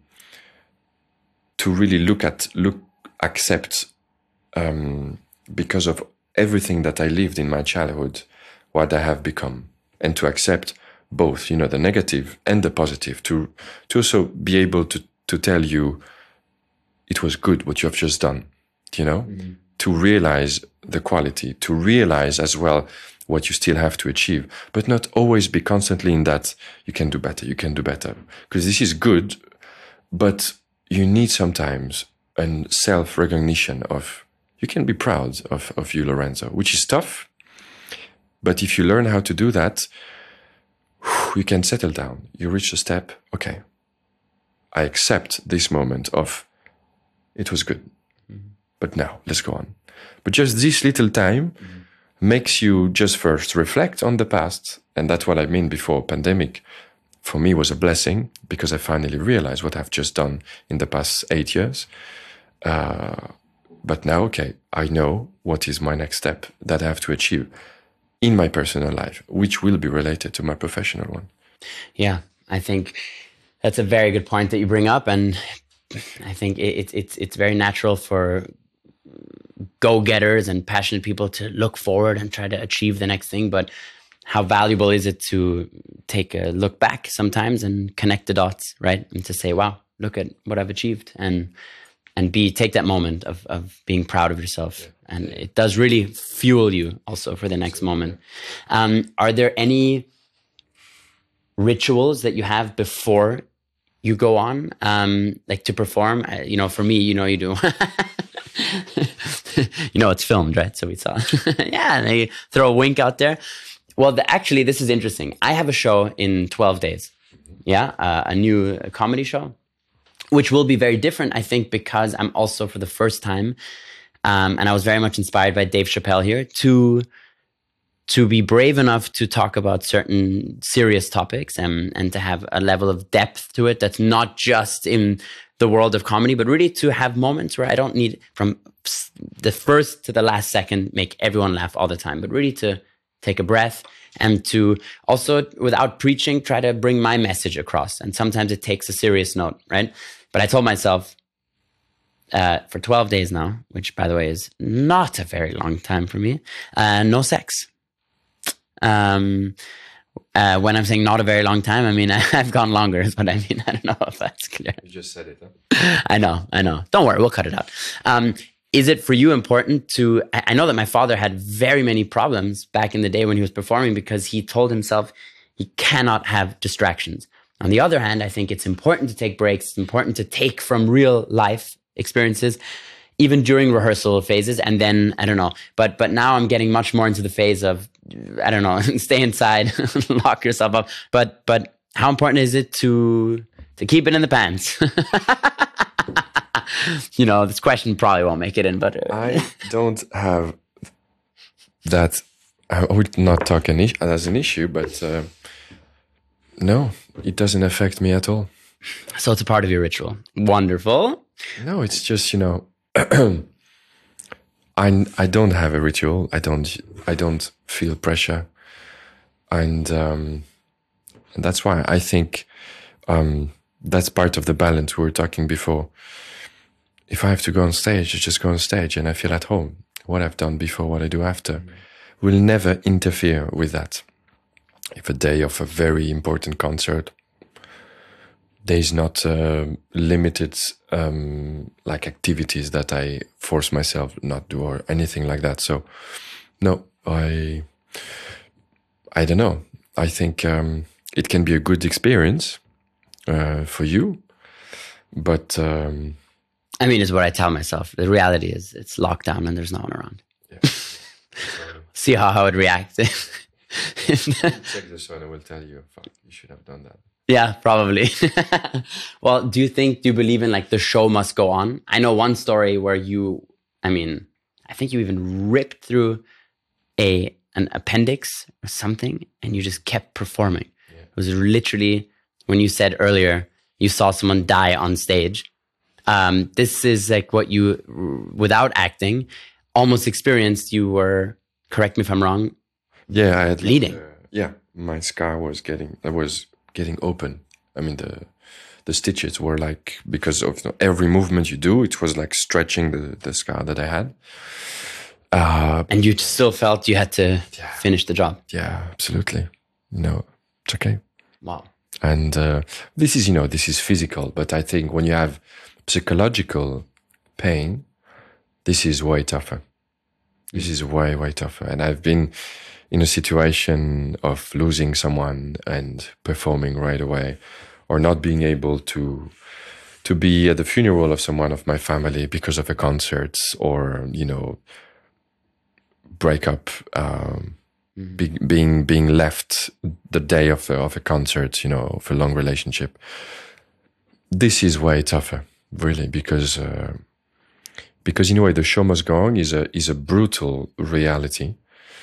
to really look at, look, accept, um, because of everything that I lived in my childhood, what I have become, and to accept both, you know, the negative and the positive, to to also be able to to tell you it was good what you have just done, you know, mm-hmm. to realize the quality, to realize as well what you still have to achieve, but not always be constantly in that you can do better, you can do better. Because this is good, but you need sometimes a self-recognition of, you can be proud of, of you, Lorenzo, which is tough. But if you learn how to do that, you can settle down. You reach the step, okay, I accept this moment of, it was good, mm-hmm. but now let's go on. But just this little time, mm-hmm. makes you just first reflect on the past. And that's what I mean before pandemic. For me was a blessing because I finally realized what I've just done in the past eight years. Uh, but now, okay, I know what is my next step that I have to achieve in my personal life, which will be related to my professional one. Yeah, I think that's a very good point that you bring up. And I think it's it's it's very natural for go-getters and passionate people to look forward and try to achieve the next thing. But how valuable is it to take a look back sometimes and connect the dots, right? And to say, wow, look at what I've achieved, and and be take that moment of of being proud of yourself. Yeah. And it does really fuel you also for the next moment. Um, are there any rituals that you have before you go on, um, like to perform? Uh, you know, for me, you know, you do. You know, it's filmed, right? So we saw. Yeah, and they throw a wink out there. Well, the, actually, this is interesting. I have a show in twelve days. Yeah, uh, a new comedy show, which will be very different, I think, because I'm also for the first time, um, and I was very much inspired by Dave Chappelle here, to to be brave enough to talk about certain serious topics, and, and to have a level of depth to it that's not just in the world of comedy, but really to have moments where I don't need, from the first to the last second, make everyone laugh all the time, but really to take a breath and to also, without preaching, try to bring my message across. And sometimes it takes a serious note, right? But I told myself uh, for twelve days now, which by the way is not a very long time for me, uh, no sex. Um, uh, when I'm saying not a very long time, I mean, I've gone longer is what I mean. I don't know if that's clear. You just said it, huh? I know, I know. Don't worry, we'll cut it out. Um, is it for you important to, I know that my father had very many problems back in the day when he was performing because he told himself he cannot have distractions. On the other hand, I think it's important to take breaks. It's important to take from real life experiences, even during rehearsal phases. And then, I don't know, but but now I'm getting much more into the phase of, I don't know, stay inside, lock yourself up. But but how important is it to to keep it in the pants? You know, this question probably won't make it in, but uh, I don't have that. I would not talk an is- as an issue, but uh, no, it doesn't affect me at all. So it's a part of your ritual. Wonderful. No, it's just, you know, I I don't have a ritual. I don't I don't feel pressure, and um, and that's why I think um, that's part of the balance we were talking before. If I have to go on stage, I just go on stage, and I feel at home. What I've done before, what I do after, mm-hmm. will never interfere with that. If a day of a very important concert, there's not uh, limited um, like activities that I force myself not do or anything like that. So, no, I I don't know. I think um, it can be a good experience uh, for you, but um, I mean, it's what I tell myself. The reality is, it's locked down and there's no one around. Yeah. See how I would react. Check this one. I will tell you. Fuck, you should have done that. Yeah, probably. Well, do you think, do you believe in like the show must go on? I know one story where you, I mean, I think you even ripped through a an appendix or something and you just kept performing. Yeah. It was literally when you said earlier, you saw someone die on stage. Um, this is like what you, without acting, almost experienced. You were, correct me if I'm wrong. Yeah, I had bleeding. Like, uh, yeah, my scar was getting, I was getting open. I mean, the the stitches were like, because of you know, every movement you do, it was like stretching the, the scar that I had. Uh, and you still felt you had to yeah, finish the job. Yeah, absolutely. No, it's okay. Wow. And uh, this is, you know, this is physical, but I think when you have psychological pain, this is way tougher. This is way, way tougher. And I've been in a situation of losing someone and performing right away, or not being able to to be at the funeral of someone of my family because of a concert, or, you know, break up, um, mm-hmm. be, being being left the day of a, of a concert, you know, of a long relationship. This is way tougher, really, because uh, because in a way the show must go on is a is a brutal reality,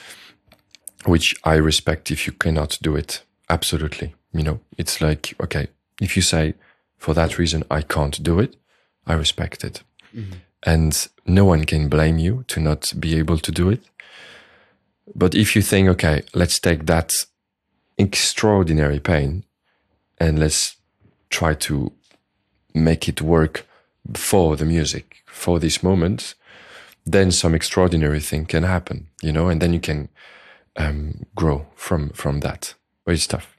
which I respect if you cannot do it. Absolutely. You know, it's like, okay, if you say for that reason I can't do it, I respect it. Mm-hmm. And no one can blame you to not be able to do it. But if you think, okay, let's take that extraordinary pain and let's try to make it work for the music, for this moment, then some extraordinary thing can happen, you know, and then you can um, grow from from that. But it's tough.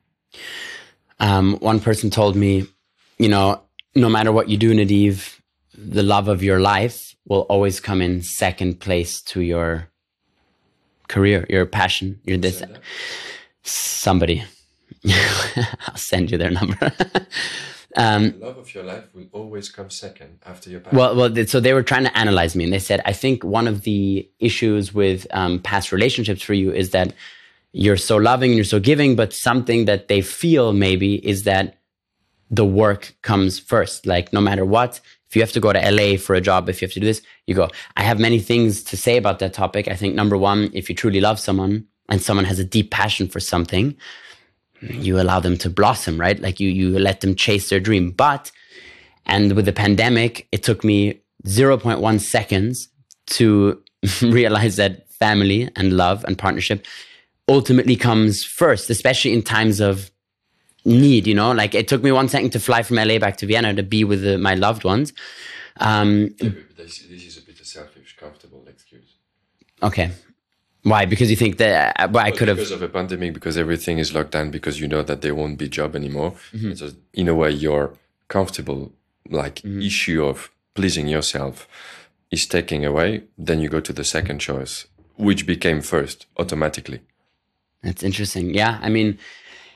Um, one person told me, you know, no matter what you do, Nadiv, the love of your life will always come in second place to your career, your passion, your this. Somebody, I'll send you their number. Um, the love of your life will always come second after your passion. Well, well, so they were trying to analyze me, and they said, I think one of the issues with um, past relationships for you is that you're so loving and you're so giving, but something that they feel maybe is that the work comes first. Like no matter what, if you have to go to L A for a job, if you have to do this, you go. I have many things to say about that topic. I think number one, if you truly love someone and someone has a deep passion for something, you allow them to blossom, right? Like you, you let them chase their dream. But, and with the pandemic, it took me zero point one seconds to realize that family and love and partnership ultimately comes first, especially in times of need, you know? Like it took me one second to fly from L A back to Vienna to be with the, my loved ones. Um, yeah, but this, this is a bit of selfish, comfortable excuse. Okay. Why? Because you think that uh, well, I could have... Because of a pandemic, because everything is locked down, because you know that there won't be job anymore. Mm-hmm. So in a way, your comfortable like mm-hmm. issue of pleasing yourself is taken away. Then you go to the second choice, which became first automatically. That's interesting. Yeah, I mean...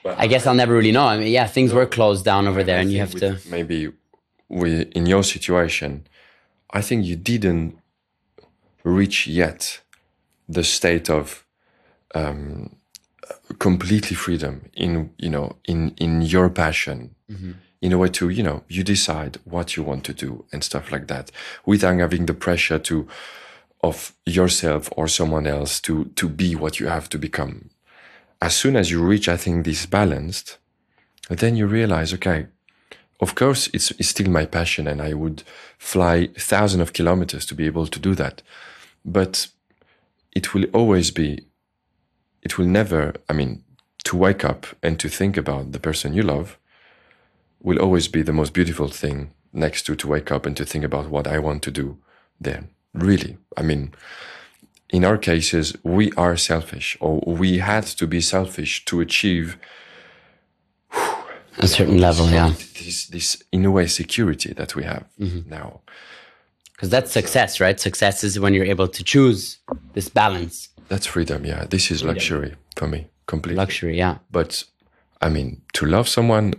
I guess I'll never really know. I mean, yeah, things were closed down over there, I and you think have to. maybe we in your situation, I think you didn't reach yet the state of um, completely freedom in you know in in your passion. Mm-hmm. In a way to, you know, you decide what you want to do and stuff like that, without having the pressure to of yourself or someone else to to be what you have to become. As soon as you reach, I think, this balanced, then you realize, okay, of course it's, it's still my passion and I would fly thousands of kilometers to be able to do that. But it will always be, it will never, I mean, to wake up and to think about the person you love will always be the most beautiful thing next to to wake up and to think about what I want to do then. Really. I mean, in our cases, we are selfish, or we had to be selfish to achieve whew, a certain level, yeah. This, this, in a way, security that we have mm-hmm. now. Because that's success, right? Success is when you're able to choose this balance. That's freedom, yeah. This is freedom. Luxury for me, completely. Luxury, yeah. But, I mean, to love someone,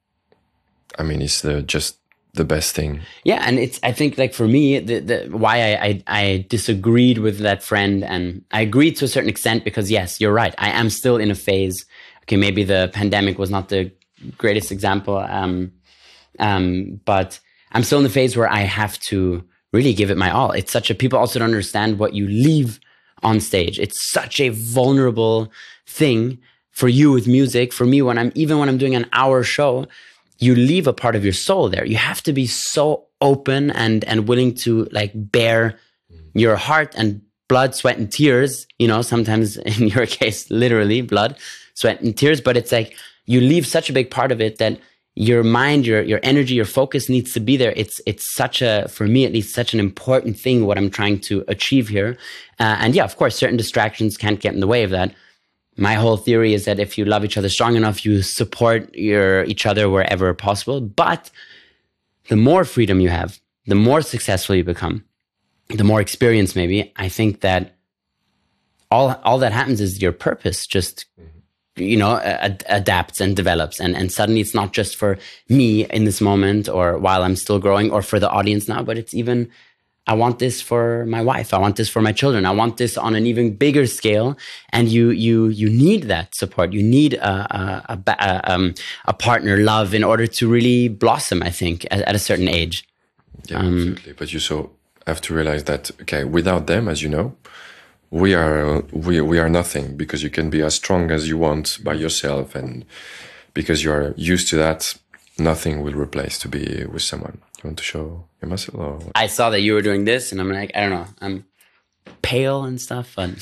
I mean, it's the, just the best thing. Yeah, and it's, I think, like, for me, the, the why I, I, I disagreed with that friend, and I agreed to a certain extent because, yes, you're right. I am still in a phase. Okay, maybe the pandemic was not the greatest example, um, um, but I'm still in the phase where I have to really give it my all. It's such a, people also don't understand what you leave on stage. It's such a vulnerable thing for you with music. For me, when I'm, even when I'm doing an hour show, you leave a part of your soul there. You have to be so open and and willing to, like, bare your heart and blood, sweat, and tears. You know, sometimes in your case, literally blood, sweat, and tears. But it's like you leave such a big part of it that your mind, your your energy, your focus needs to be there. It's it's such a, for me at least, such an important thing what I'm trying to achieve here. Uh, and yeah, of course, certain distractions can't get in the way of that. My whole theory is that if you love each other strong enough, you support your each other wherever possible. But the more freedom you have, the more successful you become, the more experience maybe, I think that all all that happens is your purpose just, you know, ad- adapts and develops. And, and suddenly it's not just for me in this moment or while I'm still growing or for the audience now, but it's even, I want this for my wife. I want this for my children. I want this on an even bigger scale. And you, you, you need that support. You need a, a, a, a, um, a partner, love, in order to really blossom, I think, at, at a certain age. Yeah, um, absolutely. But you so have to realize that, okay, without them, as you know, we are, we, we are nothing, because you can be as strong as you want by yourself. And because you are used to that, nothing will replace to be with someone. You want to show your muscle? Or what? I saw that you were doing this, and I'm like, I don't know, I'm pale and stuff. And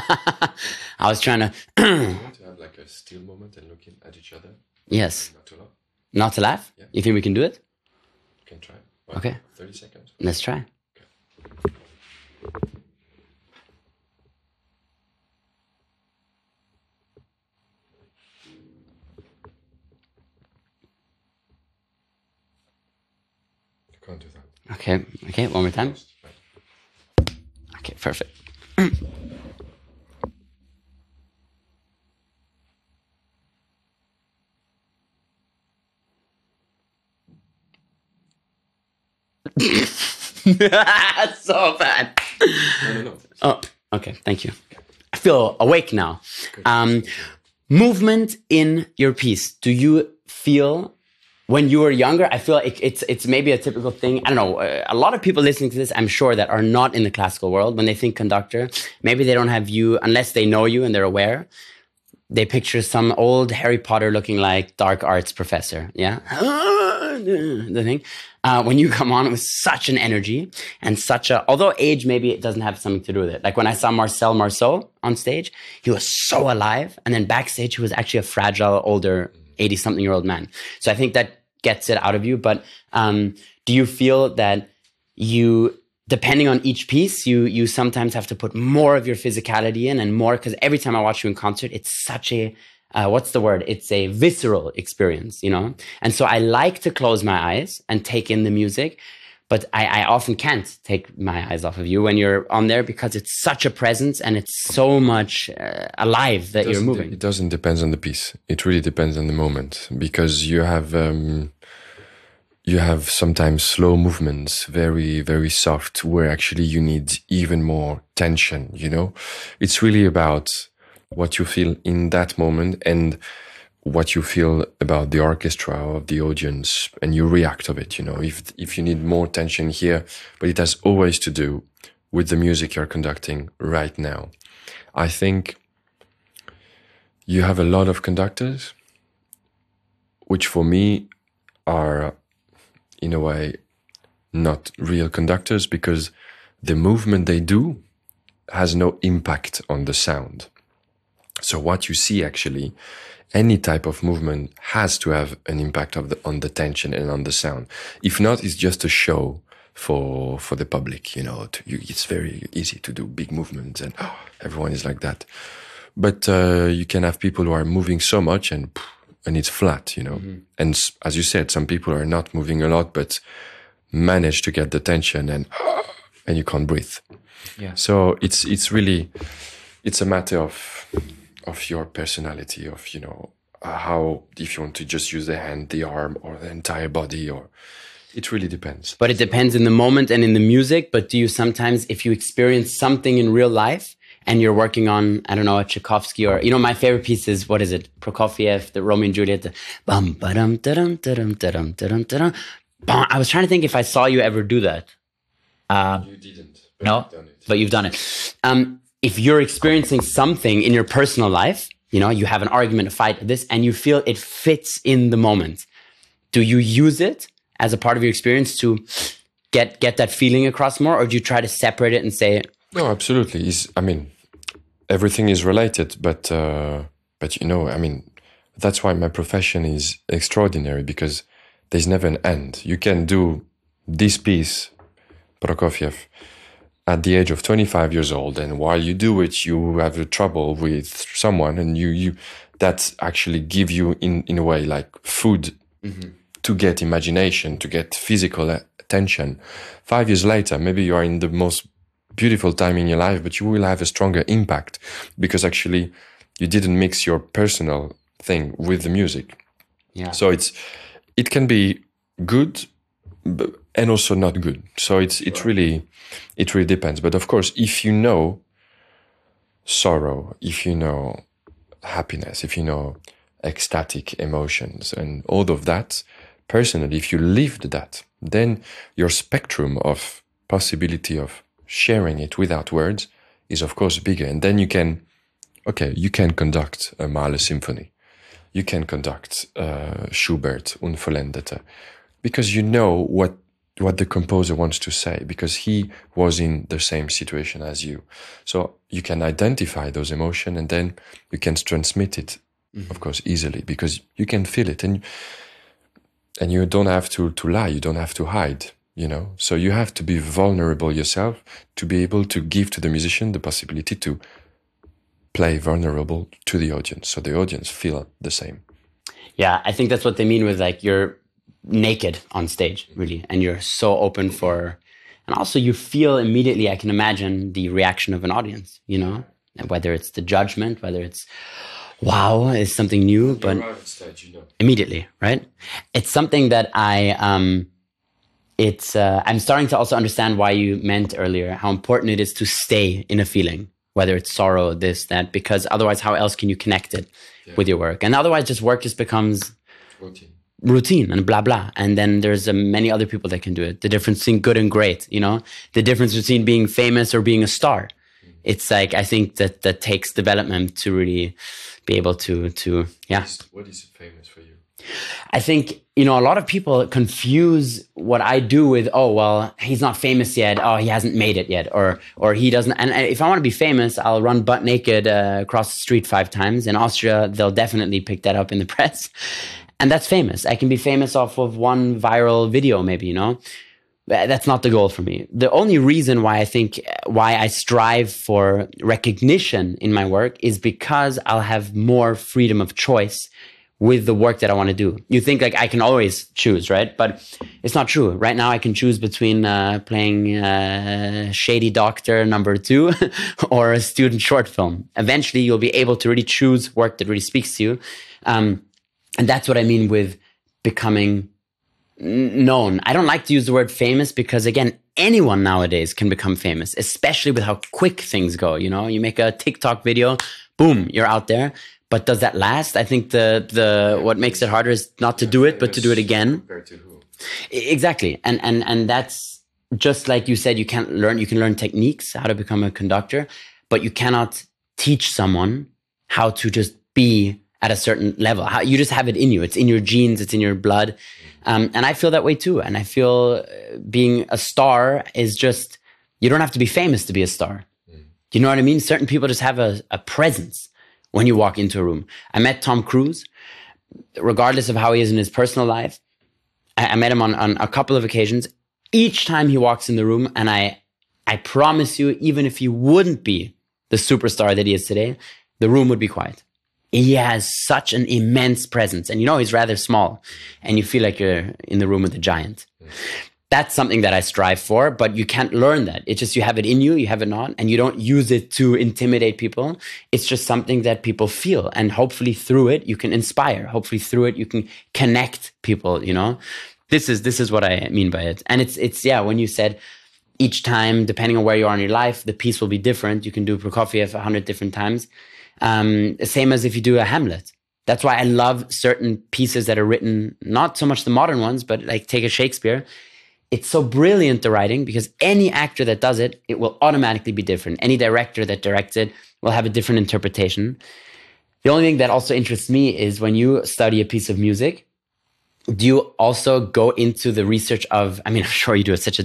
I was trying to. You want to have like a still moment and looking at each other? Yes. Not to laugh? Not to laugh? Yeah. You think we can do it? We can try. What, okay. thirty seconds? Let's try. Okay. Can't do that. Okay, okay, one more time. Okay, perfect. So bad. No, no, no. Oh, okay, thank you. I feel awake now. Um, movement in your piece. Do you feel... When you were younger, I feel like it's it's maybe a typical thing. I don't know. A lot of people listening to this, I'm sure, that are not in the classical world, when they think conductor, maybe they don't have you, unless they know you and they're aware. They picture some old Harry Potter looking like dark arts professor. Yeah, the thing. Uh, when you come on with such an energy and such a, although age maybe it doesn't have something to do with it. Like when I saw Marcel Marceau on stage, he was so alive, and then backstage he was actually a fragile, older eighty-something-year-old man. So I think that gets it out of you. But um, do you feel that you, depending on each piece, you you sometimes have to put more of your physicality in and more? Because every time I watch you in concert, it's such a, uh, what's the word? It's a visceral experience, you know? And so I like to close my eyes and take in the music. but I, I often can't take my eyes off of you when you're on there because it's such a presence and it's so much uh, alive that you're moving. It doesn't depend on the piece. It really depends on the moment, because you have um, you have sometimes slow movements, very very soft, where actually you need even more tension. You know, it's really about what you feel in that moment and what you feel about the orchestra or the audience, and you react of it. You know, if if you need more tension here, but it has always to do with the music you're conducting right now. I think you have a lot of conductors, which for me are, in a way, not real conductors, because the movement they do has no impact on the sound. So what you see actually, any type of movement has to have an impact of the, on the tension and on the sound. If not, it's just a show for for the public. You know, to, you, it's very easy to do big movements, and oh, everyone is like that. But uh, you can have people who are moving so much and and it's flat. You know, mm-hmm. And as you said, some people are not moving a lot, but manage to get the tension, and and you can't breathe. Yeah. So it's it's really it's a matter of. of your personality, of, you know, uh, how, if you want to just use the hand, the arm, or the entire body, or it really depends. But it depends in the moment and in the music. But do you sometimes, if you experience something in real life and you're working on, I don't know, a Tchaikovsky, or, you know, my favorite piece is, what is it? Prokofiev, the Romeo and Juliet, the bum, ba-dum, da-dum, da-dum, da-dum, da-dum, da-dum. I was trying to think if I saw you ever do that. Uh, you didn't. But no, you've done it. But you've done it. Um, If you're experiencing something in your personal life, you know, you have an argument, a fight, this, and you feel it fits in the moment, do you use it as a part of your experience to get get that feeling across more, or do you try to separate it and say? No, absolutely. It's, I mean, everything is related, but uh, but you know, I mean, that's why my profession is extraordinary, because there's never an end. You can do this piece, Prokofiev, at the age of twenty-five years old, and while you do it, you have a trouble with someone, and you you that actually give you in in a way like food mm-hmm. to get imagination, to get physical attention. Five years later, maybe you are in the most beautiful time in your life, but you will have a stronger impact because actually you didn't mix your personal thing with the music. Yeah. So it's it can be good, but, and also not good. So it's it's right. really it really depends. But of course, if you know sorrow, if you know happiness, if you know ecstatic emotions and all of that, personally, if you lived that, then your spectrum of possibility of sharing it without words is of course bigger. And then you can, okay, you can conduct a Mahler symphony. You can conduct uh, Schubert, Unvollendete, because you know what what the composer wants to say, because he was in the same situation as you. So you can identify those emotions, and then you can transmit it, mm-hmm. of course, easily, because you can feel it, and and you don't have to, to lie, you don't have to hide, you know. So you have to be vulnerable yourself to be able to give to the musician the possibility to play vulnerable to the audience, so the audience feel the same. Yeah, I think that's what they mean with like you're naked on stage, really, and you're so open for, and also you feel immediately, I can imagine the reaction of an audience, you know, whether it's the judgment, whether it's wow, it's something new, but stage, you know. Immediately, right? It's something that I um it's uh, I'm starting to also understand why you meant earlier how important it is to stay in a feeling, whether it's sorrow, this, that, because otherwise how else can you connect it yeah. with your work? And otherwise just work just becomes routine. routine and blah, blah. And then there's uh, many other people that can do it. The difference between good and great, you know, the difference between being famous or being a star. Mm-hmm. It's like, I think that that takes development to really be able to, to yeah. What is, what is famous for you? I think, you know, a lot of people confuse what I do with, oh, well, he's not famous yet. Oh, he hasn't made it yet. Or or he doesn't. And if I want to be famous, I'll run butt naked uh, across the street five times. In Austria, they'll definitely pick that up in the press. And that's famous. I can be famous off of one viral video, maybe, you know. That's not the goal for me. The only reason why I think, why I strive for recognition in my work is because I'll have more freedom of choice with the work that I want to do. You think like I can always choose, right? But it's not true. Right now I can choose between uh, playing uh, Shady Doctor number two or a student short film. Eventually you'll be able to really choose work that really speaks to you. Um, and that's what I mean with becoming known. I don't like to use the word famous because, again, anyone nowadays can become famous, especially with how quick things go. You know, you make a TikTok video, boom, you're out there. But does that last? I think the the what makes it harder is not to do it, but to do it again. Compared to who? Exactly, and and and that's just like you said. You can't learn. You can learn techniques how to become a conductor, but you cannot teach someone how to just be at a certain level. How you just have it in you. It's in your genes. It's in your blood. Um, and I feel that way too. And I feel being a star is just, you don't have to be famous to be a star. Mm. You know what I mean? Certain people just have a, a presence when you walk into a room. I met Tom Cruise, regardless of how he is in his personal life. I, I met him on, on a couple of occasions. Each time he walks in the room, and I, I promise you, even if he wouldn't be the superstar that he is today, the room would be quiet. He has such an immense presence. And you know, he's rather small. And you feel like you're in the room with a giant. Mm. That's something that I strive for, but you can't learn that. It's just you have it in you, you have it not, and you don't use it to intimidate people. It's just something that people feel. And hopefully through it, you can inspire. Hopefully through it, you can connect people, you know? This is this is what I mean by it. And it's, it's yeah, when you said each time, depending on where you are in your life, the piece will be different. You can do Prokofiev a hundred different times. Um, same as if you do a Hamlet. That's why I love certain pieces that are written, not so much the modern ones, but like take a Shakespeare. It's so brilliant, the writing, because any actor that does it, it will automatically be different. Any director that directs it will have a different interpretation. The only thing that also interests me is when you study a piece of music, do you also go into the research of, I mean, I'm sure you do, it's such a,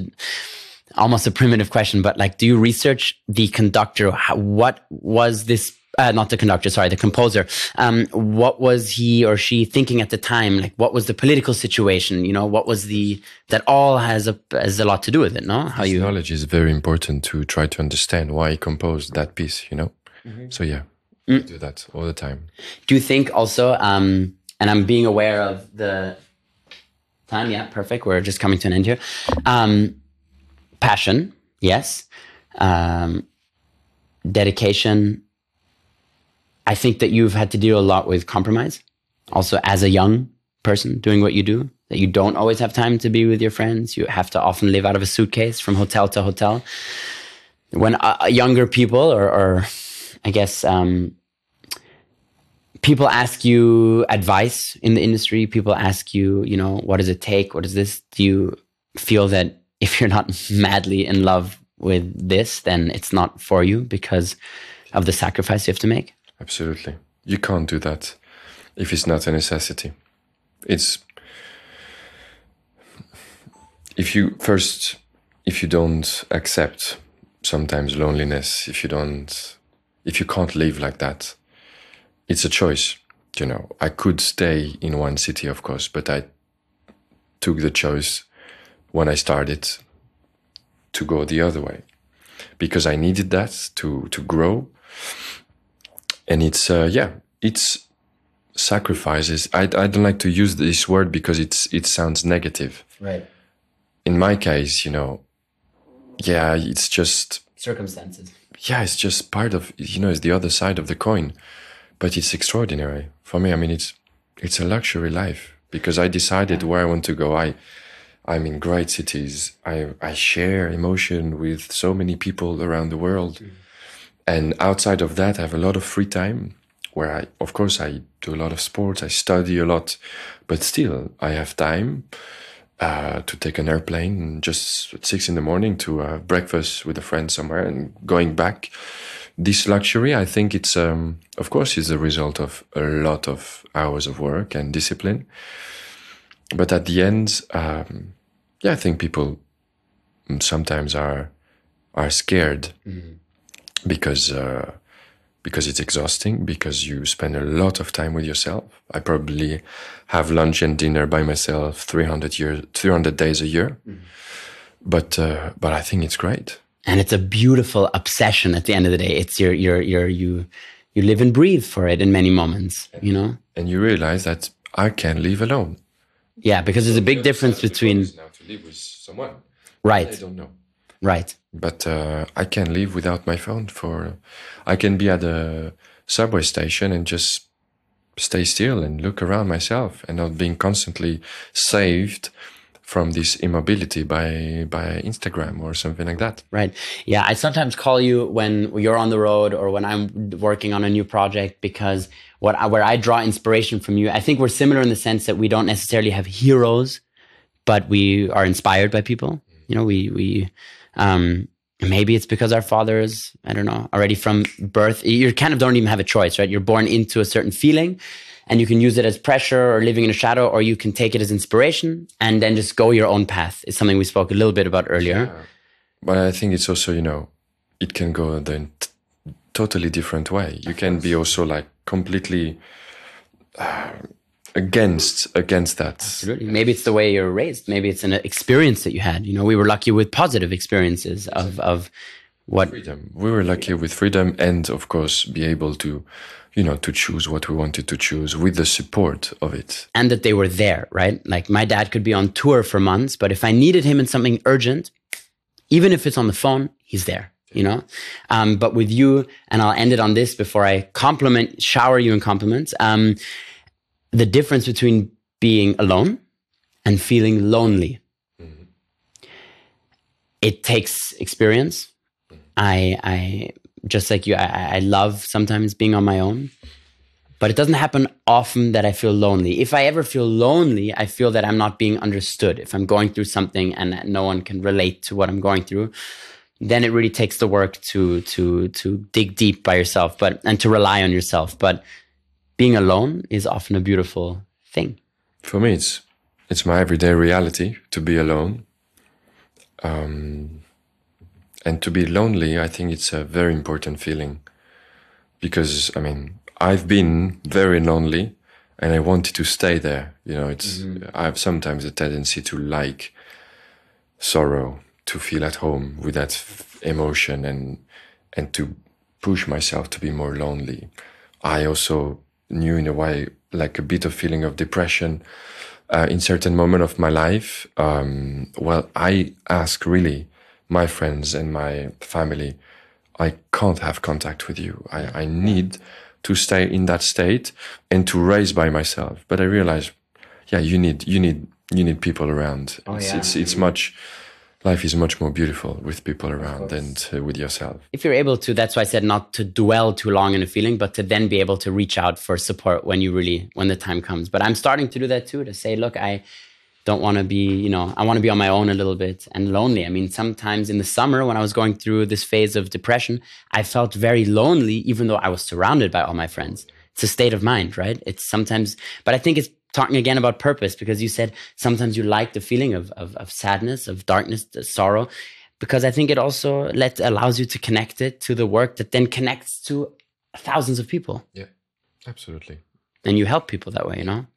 almost a primitive question, but like, do you research the conductor? How, what was this Uh, not the conductor, sorry, the composer. Um, what was he or she thinking at the time? Like, what was the political situation? You know, what was the, that all has a, has a lot to do with it, no? How His you knowledge is very important to try to understand why he composed that piece, you know? Mm-hmm. So yeah, mm. I do that all the time. Do you think also, um, and I'm being aware of the time, yeah, perfect, we're just coming to an end here. Um, passion, yes. Um, dedication, I think that you've had to deal a lot with compromise. Also, as a young person doing what you do, that you don't always have time to be with your friends. You have to often live out of a suitcase from hotel to hotel. When uh, younger people, or, or I guess um, people ask you advice in the industry, people ask you, you know, what does it take? What is this? Do you feel that if you're not madly in love with this, then it's not for you because of the sacrifice you have to make? Absolutely. You can't do that if it's not a necessity. It's, if you first, if you don't accept sometimes loneliness, if you don't, if you can't live like that, it's a choice. You know, I could stay in one city, of course, but I took the choice when I started to go the other way because I needed that to, to grow. And it's, uh, yeah, it's sacrifices. I, I don't like to use this word because it's it sounds negative. Right. In my case, you know, yeah, it's just... circumstances. Yeah, it's just part of, you know, it's the other side of the coin. But it's extraordinary. For me, I mean, it's it's a luxury life because I decided yeah. where I want to go. I, I'm in great cities. I, I share emotion with so many people around the world. Mm. And outside of that, I have a lot of free time where I, of course, I do a lot of sports, I study a lot, but still I have time uh, to take an airplane and just at six in the morning to uh, breakfast with a friend somewhere and going back. This luxury, I think it's, um, of course, is a result of a lot of hours of work and discipline. But at the end, um, yeah, I think people sometimes are, are scared. Mm-hmm. Because uh, because it's exhausting, because you spend a lot of time with yourself. I probably have lunch and dinner by myself three hundred years, three hundred days a year. Mm. But uh, but I think it's great. And it's a beautiful obsession at the end of the day. It's your your your you you live and breathe for it in many moments, you know? and you realize that I can live alone. Yeah, because there's a big difference between now to live with someone. right, I don't know. right. But uh, I can live without my phone for. I can be at a subway station and just stay still and look around myself, and not being constantly saved from this immobility by by Instagram or something like that. Right. Yeah. I sometimes call you when you're on the road or when I'm working on a new project, because what I, where I draw inspiration from you, I think we're similar in the sense that we don't necessarily have heroes, but we are inspired by people. You know, we, we, um, maybe it's because our fathers, I don't know, already from birth, you kind of don't even have a choice, right? You're born into a certain feeling, and you can use it as pressure or living in a shadow, or you can take it as inspiration and then just go your own path. It's something we spoke a little bit about earlier. Yeah. But I think it's also, you know, it can go the t- totally different way. You can be also like completely uh, against against that. Absolutely. Maybe it's the way you're raised. Maybe it's an experience that you had. You know, we were lucky with positive experiences of of what freedom. We were lucky with freedom, and of course, be able to, you know, to choose what we wanted to choose with the support of it. And that they were there, right? Like my dad could be on tour for months, but if I needed him in something urgent, even if it's on the phone, he's there, you know? Um, but with you, and I'll end it on this before I compliment, shower you in compliments, um, the difference between being alone and feeling lonely. Mm-hmm. It takes experience. I, I, just like you, I, I love sometimes being on my own, but it doesn't happen often that I feel lonely. If I ever feel lonely, I feel that I'm not being understood. If I'm going through something and no one can relate to what I'm going through, then it really takes the work to to to dig deep by yourself, but and to rely on yourself. But being alone is often a beautiful thing. For me, it's it's my everyday reality to be alone. Um, And to be lonely, I think it's a very important feeling, because, I mean, I've been very lonely and I wanted to stay there. You know, it's, mm-hmm. I have sometimes a tendency to like sorrow, to feel at home with that f- emotion and, and to push myself to be more lonely. I also knew in a way, like a bit of feeling of depression uh, in certain moment of my life. Um, well, I ask really my friends and my family, I can't have contact with you. I, I need to stay in that state and to raise by myself. But I realize, yeah, you need you need you need people around. Oh, it's, yeah. it's it's much life is much more beautiful with people around than uh, with yourself. If you're able to, that's why I said not to dwell too long in a feeling, but to then be able to reach out for support when you really when the time comes. But I'm starting to do that too, to say, look, I don't want to be, you know, I want to be on my own a little bit and lonely. I mean, sometimes in the summer when I was going through this phase of depression, I felt very lonely, even though I was surrounded by all my friends. It's a state of mind, right? It's sometimes, but I think it's talking again about purpose, because you said sometimes you like the feeling of, of, of sadness, of darkness, the sorrow, because I think it also let, allows you to connect it to the work that then connects to thousands of people. Yeah, absolutely. And you help people that way, you know?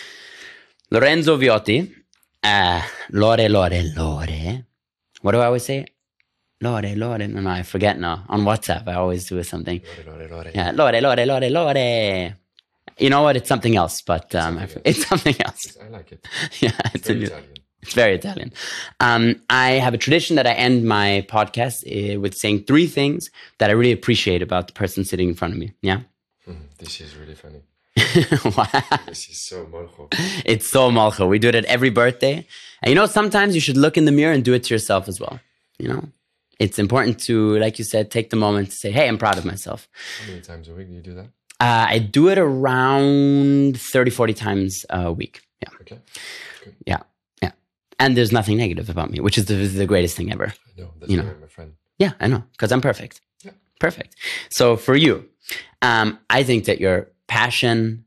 Lorenzo Viotti, uh, Lore, Lore, Lore. What do I always say? Lore, Lore. No, no, I forget now. On WhatsApp, I always do something. Lore, Lore, Lore. Yeah, Lore, Lore, Lore, Lore. You know what? It's something else, but um, It's something it's something else. I like it. Yeah, It's, it's, very a new, Italian. it's very Italian. Um, I have a tradition that I end my podcast uh, with saying three things that I really appreciate about the person sitting in front of me. Yeah. Mm, this is really funny. Wow. This is so molcho. It's so malcho. We do it at every birthday. And you know, sometimes you should look in the mirror and do it to yourself as well. You know, it's important to, like you said, take the moment to say, hey, I'm proud of myself. How many times a week do you do that? Uh, I do it around thirty, forty times a week. Yeah. Okay. Good. Yeah. Yeah. And there's nothing negative about me, which is the, the greatest thing ever. I know. That's You why know. I'm a friend. Yeah, I know. Because I'm perfect. Yeah. Perfect. So for you, um, I think that your passion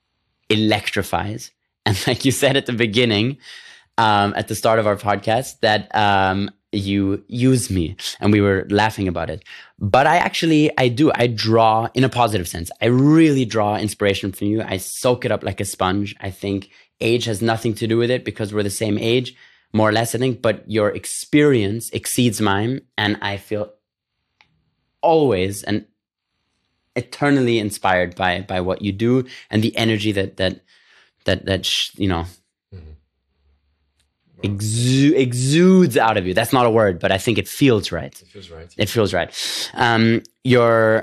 electrifies. And like you said at the beginning, um, at the start of our podcast, that um, you use me, and we were laughing about it. But I actually, I do, I draw in a positive sense. I really draw inspiration from you. I soak it up like a sponge. I think age has nothing to do with it, because we're the same age, more or less, I think. But your experience exceeds mine. And I feel always, and eternally inspired by by what you do and the energy that that that that sh- you know exu- exudes out of you. That's not a word, but I think it feels right. It feels right. It feels right. Um, you're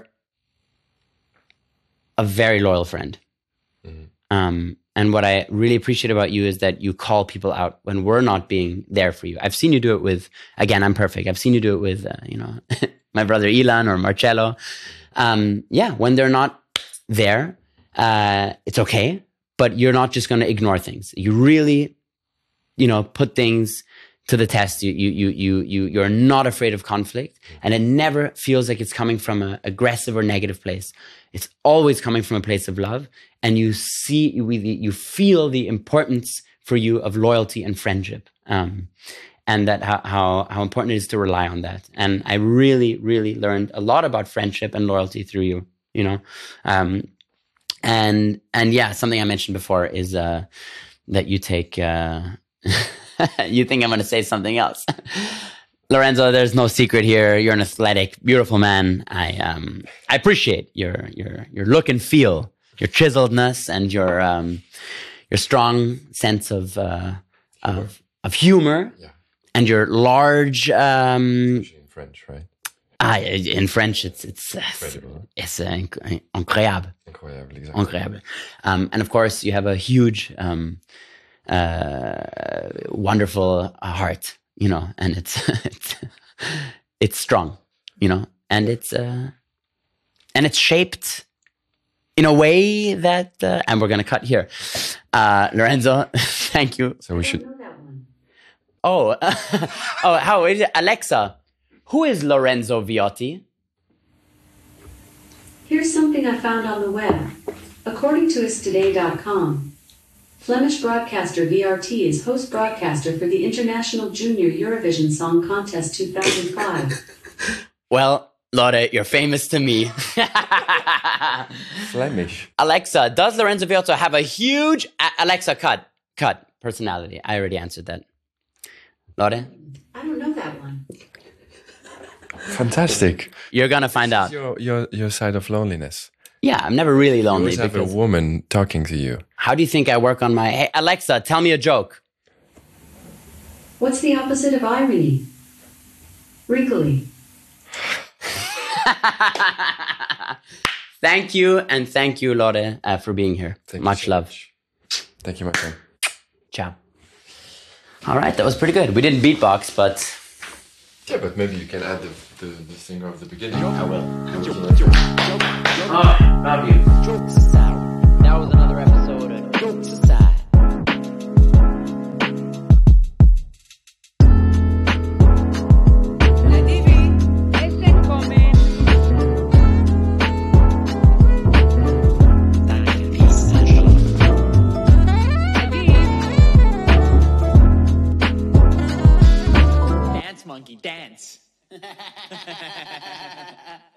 a very loyal friend. Mm-hmm. Um, and what I really appreciate about you is that you call people out when we're not being there for you. I've seen you do it with, again, I'm perfect. I've seen you do it with, uh, you know, my brother Ilan or Marcello. Um, yeah, when they're not there, uh, it's okay. But you're not just going to ignore things. You really, you know, put things to the test. You, you, you, you, you, you're not afraid of conflict, and it never feels like it's coming from an aggressive or negative place. It's always coming from a place of love, and you see, you, you feel the importance for you of loyalty and friendship, um, and that how, how how important it is to rely on that. And I really, really learned a lot about friendship and loyalty through you. You know, um, and and yeah, something I mentioned before is uh, that you take. Uh, you think I'm going to say something else. Lorenzo, there's no secret here. You're an athletic, beautiful man. I um I appreciate your your your look and feel, your chiseledness, and your um your strong sense of uh, of of humor, yeah. and your large um in French, right? Ah, in French, it's it's Incredible. it's uh, inc- incroyable, Incroyable, exactly. incroyable. Um, and of course, you have a huge um uh wonderful heart. You know, and it's it's it's strong, you know, and it's uh, and it's shaped in a way that, uh, and we're gonna cut here. Uh, Lorenzo, thank you. So we should. Oh, oh, how is it, Alexa? Who is Lorenzo Viotti? Here's something I found on the web. According to is today dot com. Flemish broadcaster V R T is host broadcaster for the International Junior Eurovision Song Contest two thousand five. Well, Lotte, you're famous to me. Flemish. Alexa, does Lorenzo Viotti have a huge... A- Alexa, cut. Cut. Personality. I already answered that. Lotte? I don't know that one. Fantastic. You're going to find out. Your, your, your side of loneliness. Yeah, I'm never really You lonely. always have a because woman talking to you. how do you think I work on my... Hey, Alexa, tell me a joke. What's the opposite of irony? Wrinkly. Thank you, and thank you, Lotte, uh, for being here. Thank you much so love. much. Thank you, my friend. Ciao. All right, that was pretty good. We didn't beatbox, but Yeah, but maybe you can add the, the, the singer of the beginning. I will. I will. Oh, love you. That was another episode of Jokes Aside. Dance, monkey, dance.